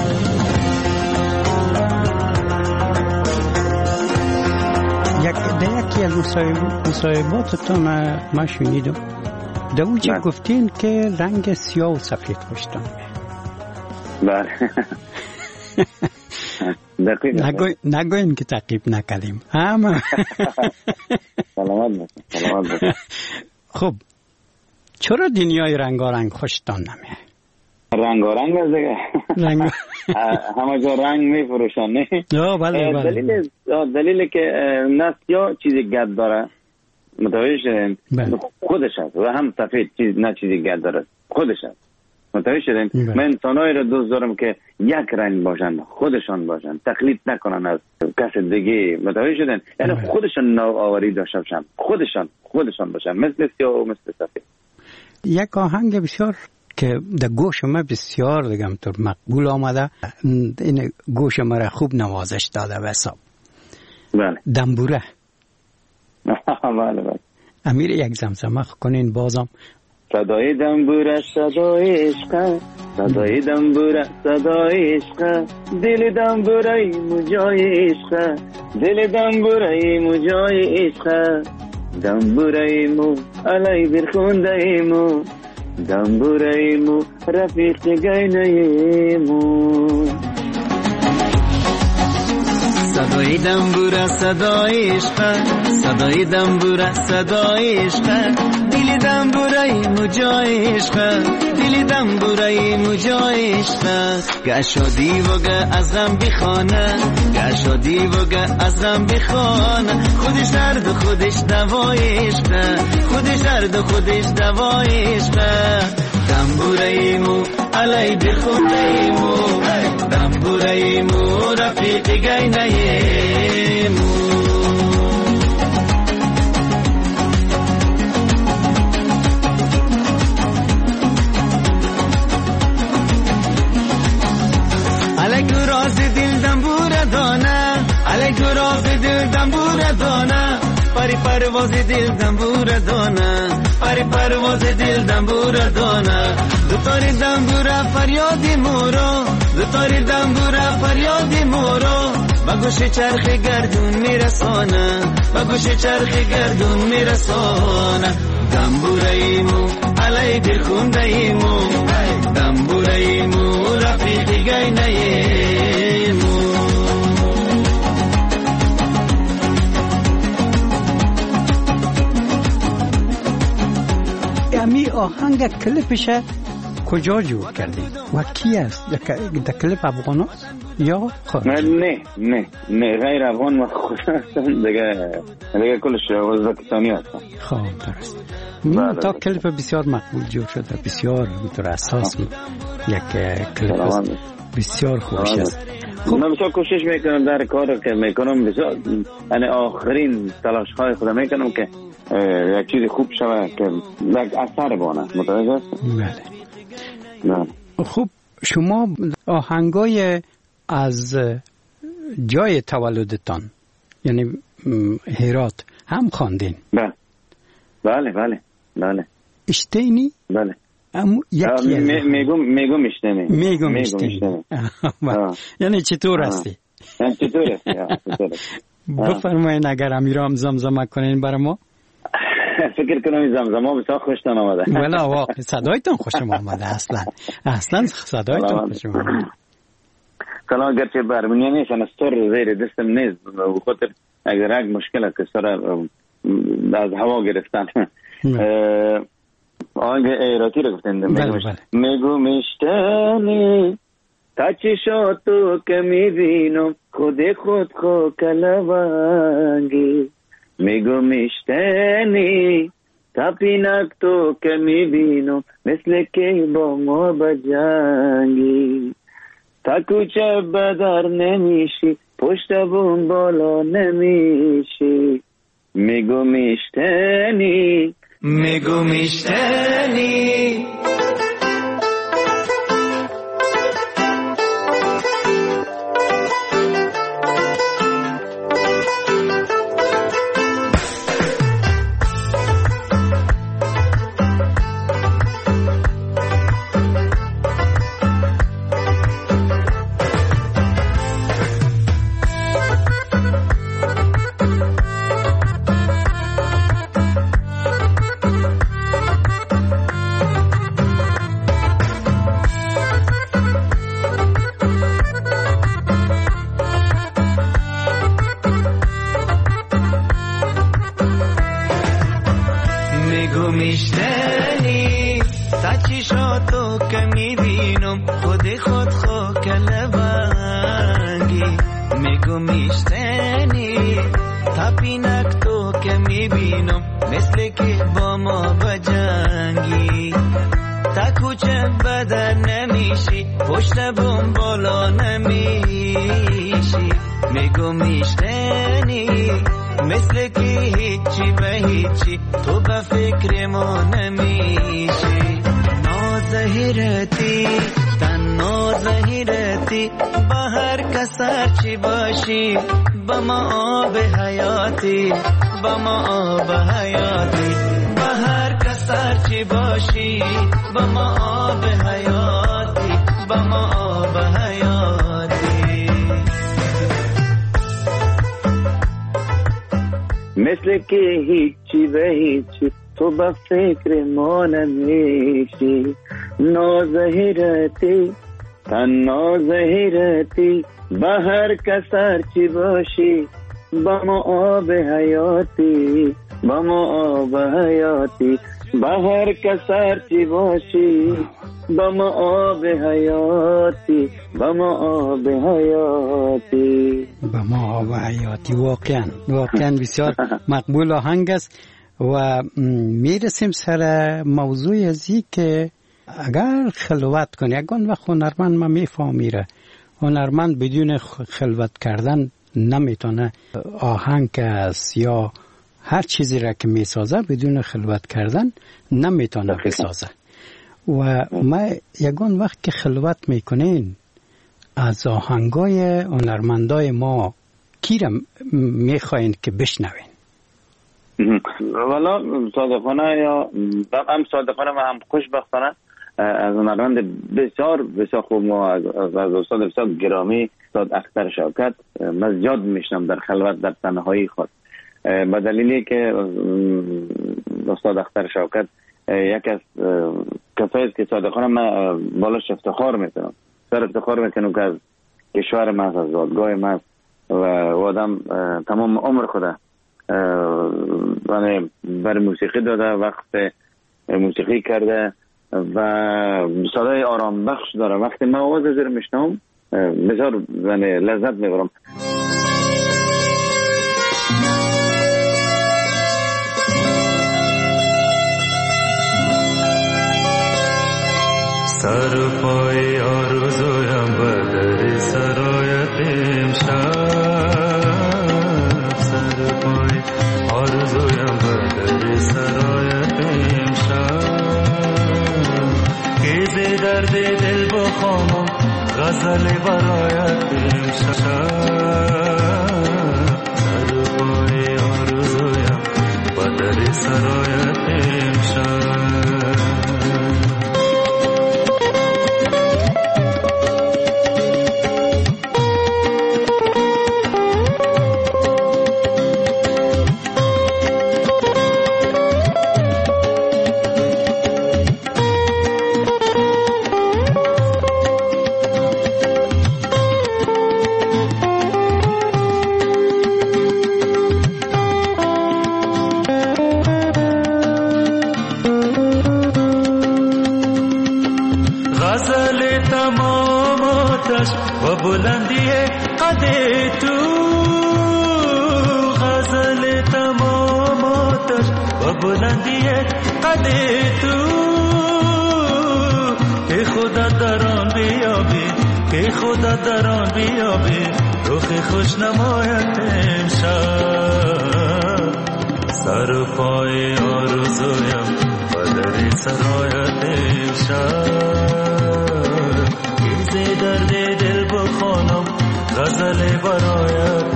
D: یکی از مصاحباتتون ما شنیدم در اونجا گفتین که رنگ سیاه و سفید خوشتون
T: بله.
D: نگوین که تعقیب نکردیم اما
T: سلامت باشین.
D: خب چرا دنیای رنگارنگ خوشتون نمیه؟
T: رنگارنگ است دیگه. همه جا رنگ میفروشن نه؟
D: بله.
T: دلیل که نه سیاه چیزی گرد داره، متوجه شدین؟ خودش هست. و هم سفید نه چیزی گرد داره، خودش هست. متوجه شدین؟ من انسانایی رو دوست دارم که یک رنگ باشن، خودشان باشن، تقلید نکنن از کس دیگه. متوجه شدین؟ یعنی خودشان نوآوری داشته باشن، خودشان باشن، مثل سیاه و مثل سفید.
D: یک آهنگ بسیار که در گوش ما بسیار دیگم طور مقبول آمده، این گوش ما را خوب نوازش داده و حساب.
T: بله.
D: دنبوره.
T: بله.
D: امیر یک زمزمه کنین بازم.
T: صدای دنبوره صدای عشق، صدای دنبوره صدای عشق، دل دنبوره مجای عشق، دل دنبوره مجای عشق، دنبوره مو علی برخونده مو، دنبوره مو رفیق گینه مو. صدای دنبوره صدای عشق، صدای دنبوره صدای عشق، دل دنبوره مجای عشق،
S: دلی دنبوره مجایشته گشادی وگه از غم بخانه گشادی وگه از غم بخانه خودش درد و خودش دوایش ده خودش درد و خودش دوایش ده دنبوره مو علی بخونده مو دنبوره مو رفیق گینه مو علیکو راز دل دنبوره دانه علیکو راز دل دنبوره دانه پری پرواز دل دنبوره دانه پری پرواز دل دنبوره دانه دوتاری دنبوره فریادی مورو دوتاری دنبوره فریادی مورو با گوش چرخ گردون میرسانه با گوش چرخ گردون میرسانه دنبوره ایمو علی دل خونده ایمو دنبوره ایمو رفیقی گینه ایمو
D: امی آهنگ کلیپش کجا جور کردی و کی است؟ در کلیپ افغان هست یا خارج؟
T: نه غیر افغان و خود هستم دیگه کلش ازبکستانی هستم.
D: خب درست. تا کلیپ بسیار مقبول جور شده بسیار میتور اساس یک کلیپ است بسیار خوبش است.
T: من بسیار کوشش میکنم در کار که میکنم بسیار یعنی آخرین تلاش های خودم میکنم که یک چیز خوب شود که یک اثر بانه متوجه است؟
D: بله. خب شما آهنگای از جای تولدتان یعنی هرات هم خواندین؟
T: بله
D: اشتینی؟
T: بله میگم اشتینی
D: یعنی چطور هستی؟
T: چطور هستی؟
D: بفرمایین اگر امیرام زمزمه کنین برای ما.
T: فکر کنم زمزمه بسیار خوشتان آمده.
D: والا واقعا صدایتان خوشم آمده اصلا صدایتان خوشم آمده.
T: کلا گرچه برمونیه نیست انا ستور زیر دستم نیست و خاطر اگر یک مشکل که سر از هوا گرفتن آنگه ایراتی رو گفتن میگو میشتنی تا چشاتو که میبینم خود خو کلوانگی میگو میشتنی تا پینک تو که میبینم مثل که با ما بجنگی تا کوچه بدر نمیشی پشت بون بالا نمیشی میگو میشتنی مثل که هیچی و هیچی تو با فکر ما نمیشی نازهیرتی تن نازهیرتی با هر کسر چی باشی با ما آب حیاتی با ما آب حیاتی بهر کسرچی باشی با ما آب حیاتی با ما آب حیاتی
D: با ما آب حیاتی. واقعا بسیار مقبول آهنگ است و میرسیم سر موضوع ازی که اگر خلوت کنی، اگر وقت هنرمند ما میفهمیره هنرمند بدون خلوت کردن نمیتونه آهنگ است یا هر چیزی را که میسازه بدون خلوت کردن نمیتونه بسازه. و ما یگان وقت که خلوت میکنین از آهنگای هنرمندای ما کی را میخواین که بشنوین؟
T: والا صادقانه یا هم صادقانه و هم خوشبختانه از هنرمند بسیار بسیار خوب ما از استاد بسیار گرامی استاد اختر شوکت من زیاد میشنم در خلوت در تنهایی خود، به دلیلی که استاد اختر شوکت یک از کسایی است که صادقانه من بالاش افتخار میکنم، سر افتخار میکنم که از کشور ما از زادگاه ما و آدم تمام عمر خدا برای موسیقی داده، وقت موسیقی کرده و صدای آرام بخش داره. وقتی من آواز زیر میشنم بسیار لذت میبرم.
S: سر پای آرزویم بدر سرایت امشب، سر پای آرزویم بدر سرایت امشب، کیزی درد دل بخوانم غزل برایت امشب، سر پای آرزویم بدر سرایت امشب. و بلندی قد تو غزل تمام آتش و بلندی قد تو که خدا در آن بیابی، که خدا در آن بیابی رخ خوش نمایت امشب، سر پای آرزویم و در سرایت امشب، درد دل بخوانم غزل برایت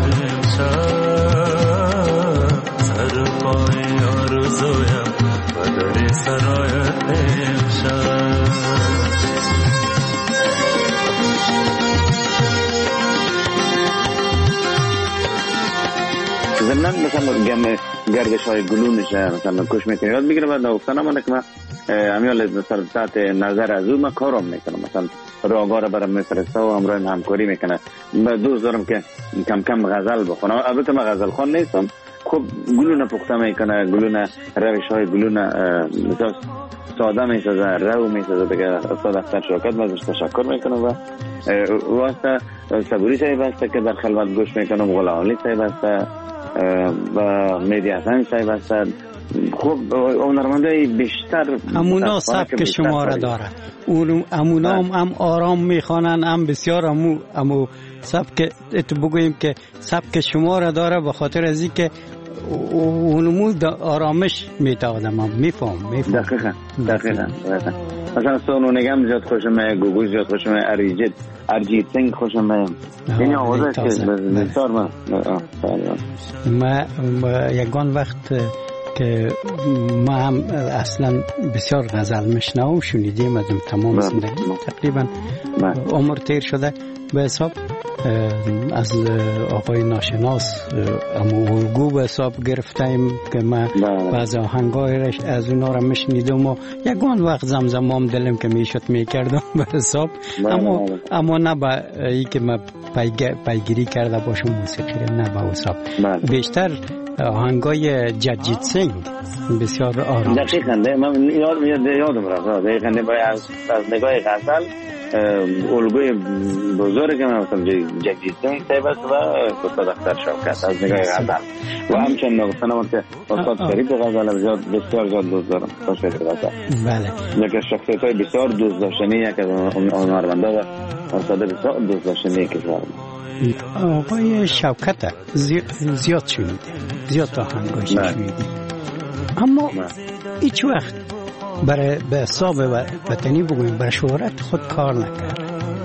S: امشب، سر پای آرزویم و در سرایت امشب.
T: زمنان مثلا گردش های گلونش مثلا کش میکنه یاد بگیره و نوفتن همانه که من امیال مثلا تحت نظر از او من کارم میکنم، مثلا راگاه را برام میفرسته و همراه همکاری میکنه. من دوست دارم که کم کم غزل بخونم، البته من غزل خوان نیستم، خب گلونه پخته میکنه، گلونه روش های گلونه ساده میسازه، رو میسازه. دیگه استاد اختر شوکت من ازش تشکر میکنم و واسه صبوری صاحب هسته که در خلوت گوش میکنم، غلامی صاحب هسته و مهدی حسن صاحب هسته. خب هنرمندای بیشتر
D: همونا سبک شما را داره، همونا هم آرام میخوانن، هم بسیار همو سبک بگوییم که سبک شما را داره، به خاطر از اینکه اونمو آرامش میده آدم هم میفهم.
T: دقیقا مثلا سونو نگم زیاد خوشم، گوگو زیاد خوشم، ارجیت سنگ خوشم، یعنی آوازه که بسیار
D: من یگان وقت که ما هم اصلا بسیار غزل میشنوم، شنیدیم ازم تمام زندگی تقریبا عمر تیر شده به حساب از آقای ناشناس امو به حساب گرفتیم که ما بعض آهنگایش از اونا را میشنیدم و یگان وقت زمزمام دلم که میشد میکردم به حساب، اما نه با ای که ما پیگیری کرده باشم موسیقی نه به حساب. بیشتر آهنگای جدید سینگ بسیار آرام.
T: دقیقاً من یادم رفت. دقیقاً از نگاه غزل الگوی بزرگ من مثلا جدید سینگ صاحب است و استاد اختر شوکت از نگاه غزل و همچنین نگفتنم که استاد شریف غزل بسیار زیاد دوست دارم. استاد شریف غزل بله یک از شخصیت‌های بسیار دوست داشتنی، یک از هنرمندا و استاد بسیار دوست داشتنی کشور.
D: آقای شوکت زیاد شنیده، زیاد آهنگاش شنیده، اما هیچ وقت برای به حساب وطنی بگویم برای شهرت خود کار نکرد.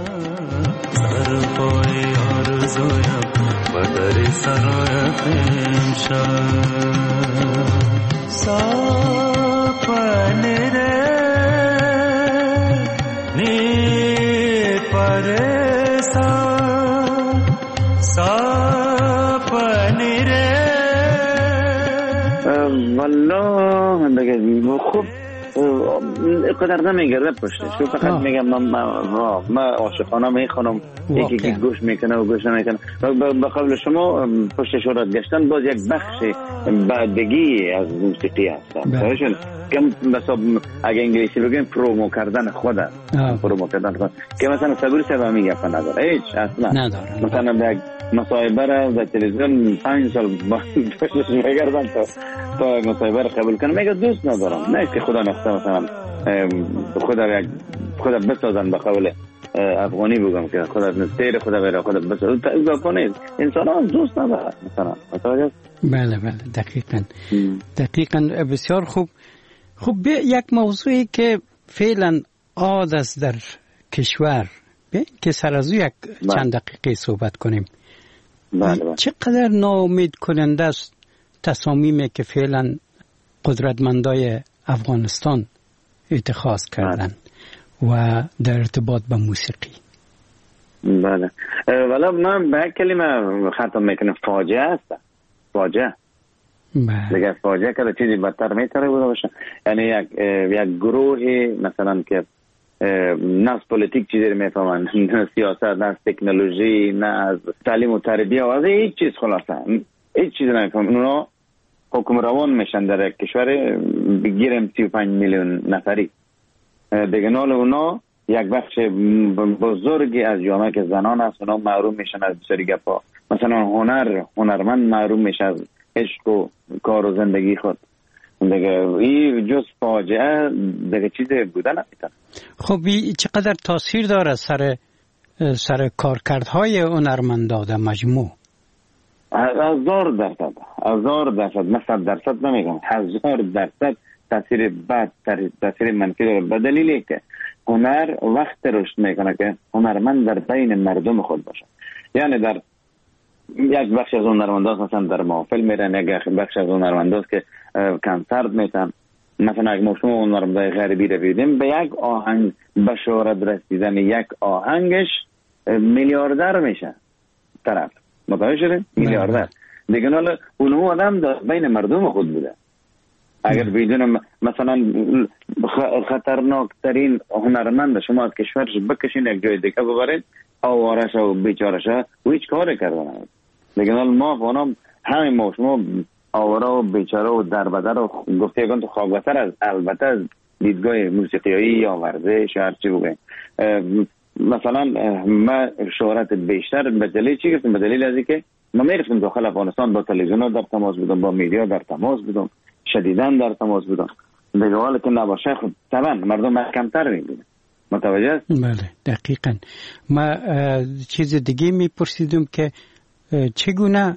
T: والله دیگه خوب قدر نمیگرده پشتش. تو فقط میگم من عاشقانه میخونم، یکی گوش میکنه و گوش نمیکنه. به قول شما پشت شهرت گشتن باز یک بخش بعدگی از موسیقی هستن. فهمیدین کم مثلا اگه انگلیسی بگیم پرومو کردن خود، پرومو کردن خود که مثلا صبوری سبا میگه نداره هیچ اصلا نداره. مثلا یک مصاحبه را در تلویزیون 5 سال پشتش میگردن تا مصاحبه را قبول کنه، میگه دوست ندارم. نه که خدا نخواسته مثلا خدا بسازن به قول افغانی بگم که خدا تیر خدا غیر خدا بسازن تا کنه انسان ها دوست نداره مثلا.
D: بله دقیقاً بسیار خوب. خب یک موضوعی که فعلا عاد است در کشور که سر از یک چند دقیقه صحبت کنیم.
T: بله.
D: چقدر ناامید کننده است تصامیمی که فعلا قدرتمندای افغانستان اتخاذ کردن و در ارتباط با موسیقی.
T: بله ولی من به کلمه ختم میکنم فاجعه است. فاجعه دیگه فاجعه که چیزی بدتر میتره بوده باشه. یعنی یک گروهی مثلا که نه از پولیتیک چیزی رو میفهمن، نه سیاست، نه از تکنولوژی، نه از تعلیم و تربیه و از هیچ چیز، خلاصه هیچ چیز نمیفهمن. اونا حکمران میشن در یک کشور بگیرم 35 میلیون نفری. دیگه نال اونا یک بخش بزرگی از جامعه که زنان هست اونا محروم میشن از بسیاری گپا. مثلا هنرمند محروم میشه از عشق و کار و زندگی خود. دیگه این جز فاجعه دیگه چیزی بوده نمیتونه.
D: خب چقدر تاثیر داره سر کارکردهای هنرمندان در مجموع؟
T: 1000%، 1000%، نه 100% نمیگم، 1000% تاثیر بد، تاثیر منفی داره. به دلیلی که هنر وقت رشد میکنه که هنرمند در بین مردم خود باشه. یعنی در یک بخش از هنرمندان مثلا در محفل میرن، یک بخش از هنرمندان که کنسرت میتن. مثلا اگه ما شما هنرمندای غربی رو ببینیم به یک آهنگ به شهرت رسیدن یک آهنگش میلیاردر میشه طرف. متوجه شدین؟ میلیاردر. دیگه حالا اون آدم در بین مردم خود بوده. اگر بدون مثلا خطرناکترین هنرمند شما از کشورش بکشین یک جای دیگه ببرید، آوارش و بیچارش و هیچ کاری کردن. دیگه ما افغانان همین ما شما آوارا و بیچاره و دربدر و گفته یکان تو خاکبتر از البته از دیدگاه موسیقیایی یا ورزش یا هرچی بگویم. مثلا ما شهرت بیشتر به دلیل چی گفتم؟ به دلیل از اینکه ما میرفتیم داخل افغانستان با تلویزیون در تماس بودم، با میدیا در تماس بودم، شدیداً در تماس بودم. دیگه حالا که نباشه خود طبعا مردم کمتر میبینه. متوجه است؟
D: بله دقیقاً. ما چیز دیگه میپرسیدم که چگونه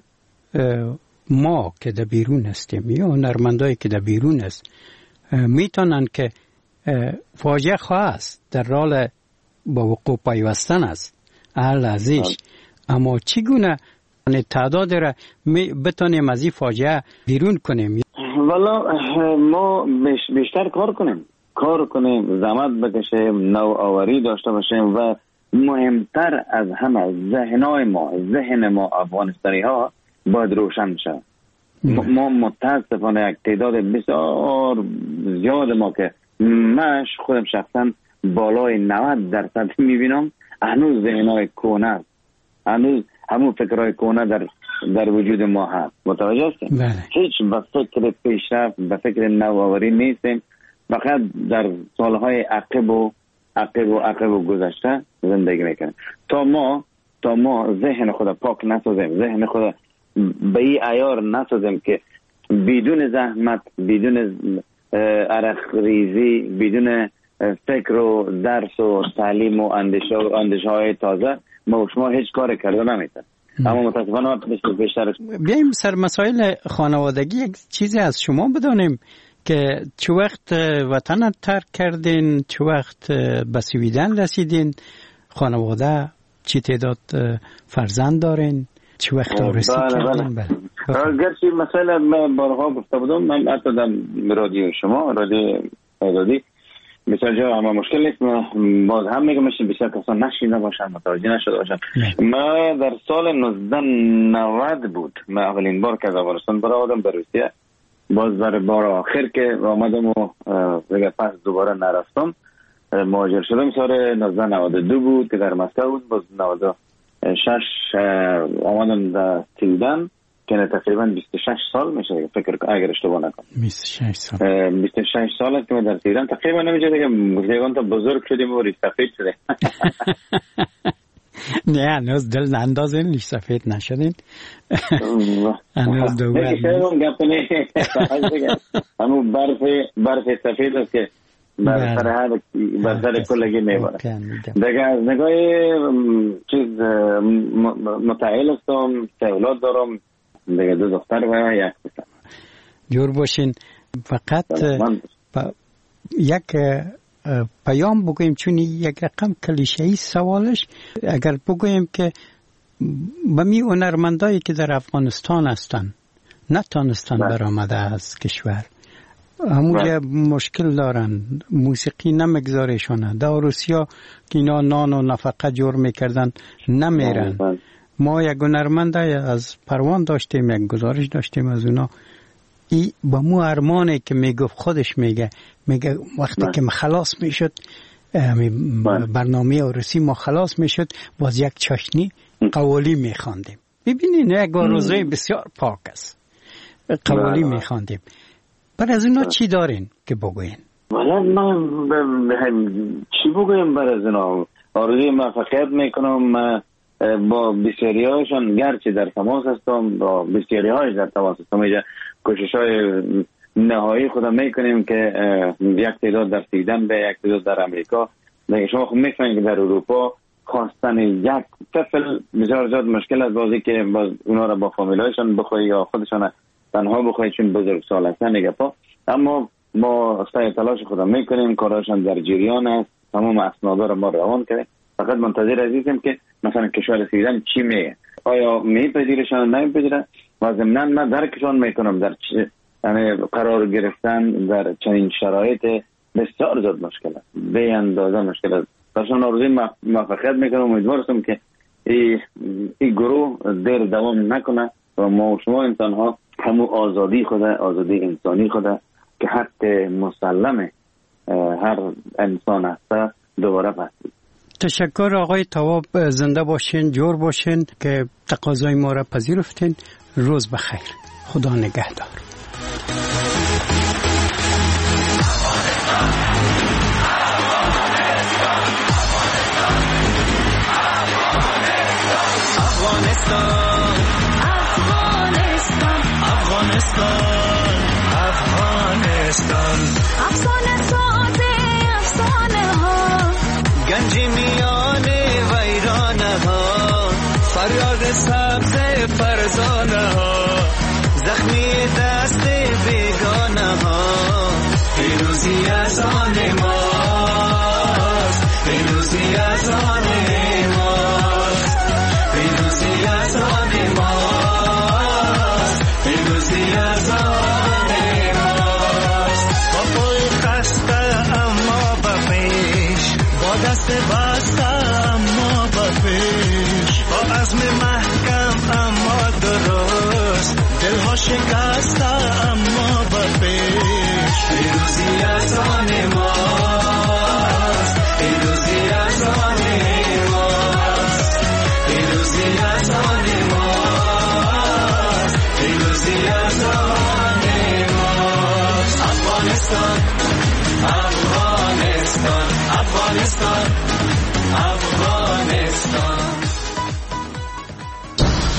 D: ما که در بیرون هستیم یا هنرمندایی که در بیرون است میتونن که فاجعه خواست در حال با وقوع پیوستن است اهل ازیش، اما چگونه تعداد را بتونیم از این فاجعه بیرون کنیم؟
T: والا ما بیشتر کار کنیم، زحمت بکشیم، نوآوری داشته باشیم و مهمتر از همه ذهن ما افغانستانی ها باید روشن شد. ما متاسفانه یک تعداد بسیار زیاد ما که من خودم شخصا بالای 90% میبینم هنوز ذهنهای کهنه است، هنوز همون فکرهای کهنه در در وجود ما هست. متوجه هستیم؟ هیچ به فکر پیشرفت، به فکر نوآوری نیستیم. فقط در سالهای عقب و گذشته زندگی میکنیم. تا ما ذهن خود پاک نسازیم، ذهن خود به این عیار نسازیم که بدون زحمت، بدون عرق ریزی، بدون فکر و درس و تعلیم و اندیشه های تازه ما و شما هیچ کار کرده نمیتونیم. اما متاسفانه بیشتر
D: بیایم سر مسائل خانوادگی یک چیزی از شما بدانیم که چه وقت وطن ترک کردین، چه وقت به سویدن رسیدین، خانواده چی تعداد فرزند دارین، چه وقت آرزو کردین؟
T: گرچه مسئله من بارها گفته بودم، من حتی در رادیو شما، رادیو آزادی بسیار جا همه مشکل نیست. باز هم میگم بسیار کسان نشینده باشن، متوجه نشده باشن. ما در سال 1990 بود من اولین بار که از افغانستان برآمدم به روسیه. باز برای بار آخر که آمدم و دیگه پس دوباره نرفتم، مهاجر شدم سال 1992 بود که در مسکو بود. باز 96 آمدم در سویدن که تقریبا 26 سال میشه فکر اگر اشتباه نکنم. 26 سال است که در سویدن تقریبا نمیشه دیگه تا بزرگ شدیم و ریش سفید شده.
D: نه هنوز دل اندازین ریش سفید نشدین. هنوز دوباره
T: همون برف سفید است که بر سر کلگی میباره. دیگه از نگاه چیز متعهل هستم، اولاد دارم، دیگه 2 دختر و 1 پسر.
D: جور باشین. فقط یک پیام بگویم، چون یک رقم کلیشه‌ای سوالش، اگر بگویم که به می هنرمندایی که در افغانستان هستن نتانستن برآمده از کشور، همونجا مشکل دارن، موسیقی نمیگذارشونه، در روسیا که اینا نان و نفقه جور میکردن نمیرن. ما یک هنرمند از پروان داشتیم، یک گزارش داشتیم از اونا، ای با مو ارمانه که میگفت، خودش میگه وقتی که خلاص میشد برنامه عروسی ما خلاص میشد، باز یک چاشنی قوالی میخواندیم. ببینین یک روزه بسیار پاک است، قوالی میخواندیم. بعد از اونا چی دارین که بگوین؟
T: والا من چی بگویم بر از اونا؟ آرزوی موفقیت میکنم. با بسیاری هایشان گرچه در تماس هستم، با بسیاری هایش در تماس هستم. اینجا کوشش های نهایی خودم میکنیم که یک تعداد در سویدن به، یک تعداد در امریکا. شما خب میفهمید که در اروپا خواستن یک طفل بسیار زیاد مشکل است، بازی که باز اونا را با فامیل هایشان بخواه یا خودشان تنها بخواه چون بزرگ سال هستن دیگه پا. اما ما سعی تلاش خودم میکنیم، کارهاشان در جریان است، تمام اسنادا را ما روان کردیم. فقط منتظر عزیزم که مثلا کشور سویدن چی میگه، آیا میپذیرشان نمیپذیره. و ضمناً من درکشان میکنم در یعنی قرار گرفتن در چنین شرایط بسیار زیاد مشکل است، به اندازه مشکل است. برشان آرزوی موفقیت میکنم، امیدوار هستم که این گروه دیر دوام نکنه و ما و شما انسان ها همون آزادی انسانی خود که حق مسلم هر انسان هست دوباره پسید.
D: تشکر آقای تواب، زنده باشین، جور باشین که تقاضای ما را پذیرفتین. روز بخیر، خدا نگهدار.
S: گنج میان ویرانه ها، فریاد سبز فرزانه ها، زخمی دست بیگانه ها. پیروزی از آن ماست، پیروزی از آن ماست، پیروزی از آن ماست، پیروزی از آن ماست. با پای خسته اما به پیش، با دست بسته اما به پیش، با عزم محکم اما درست، دلها شکسته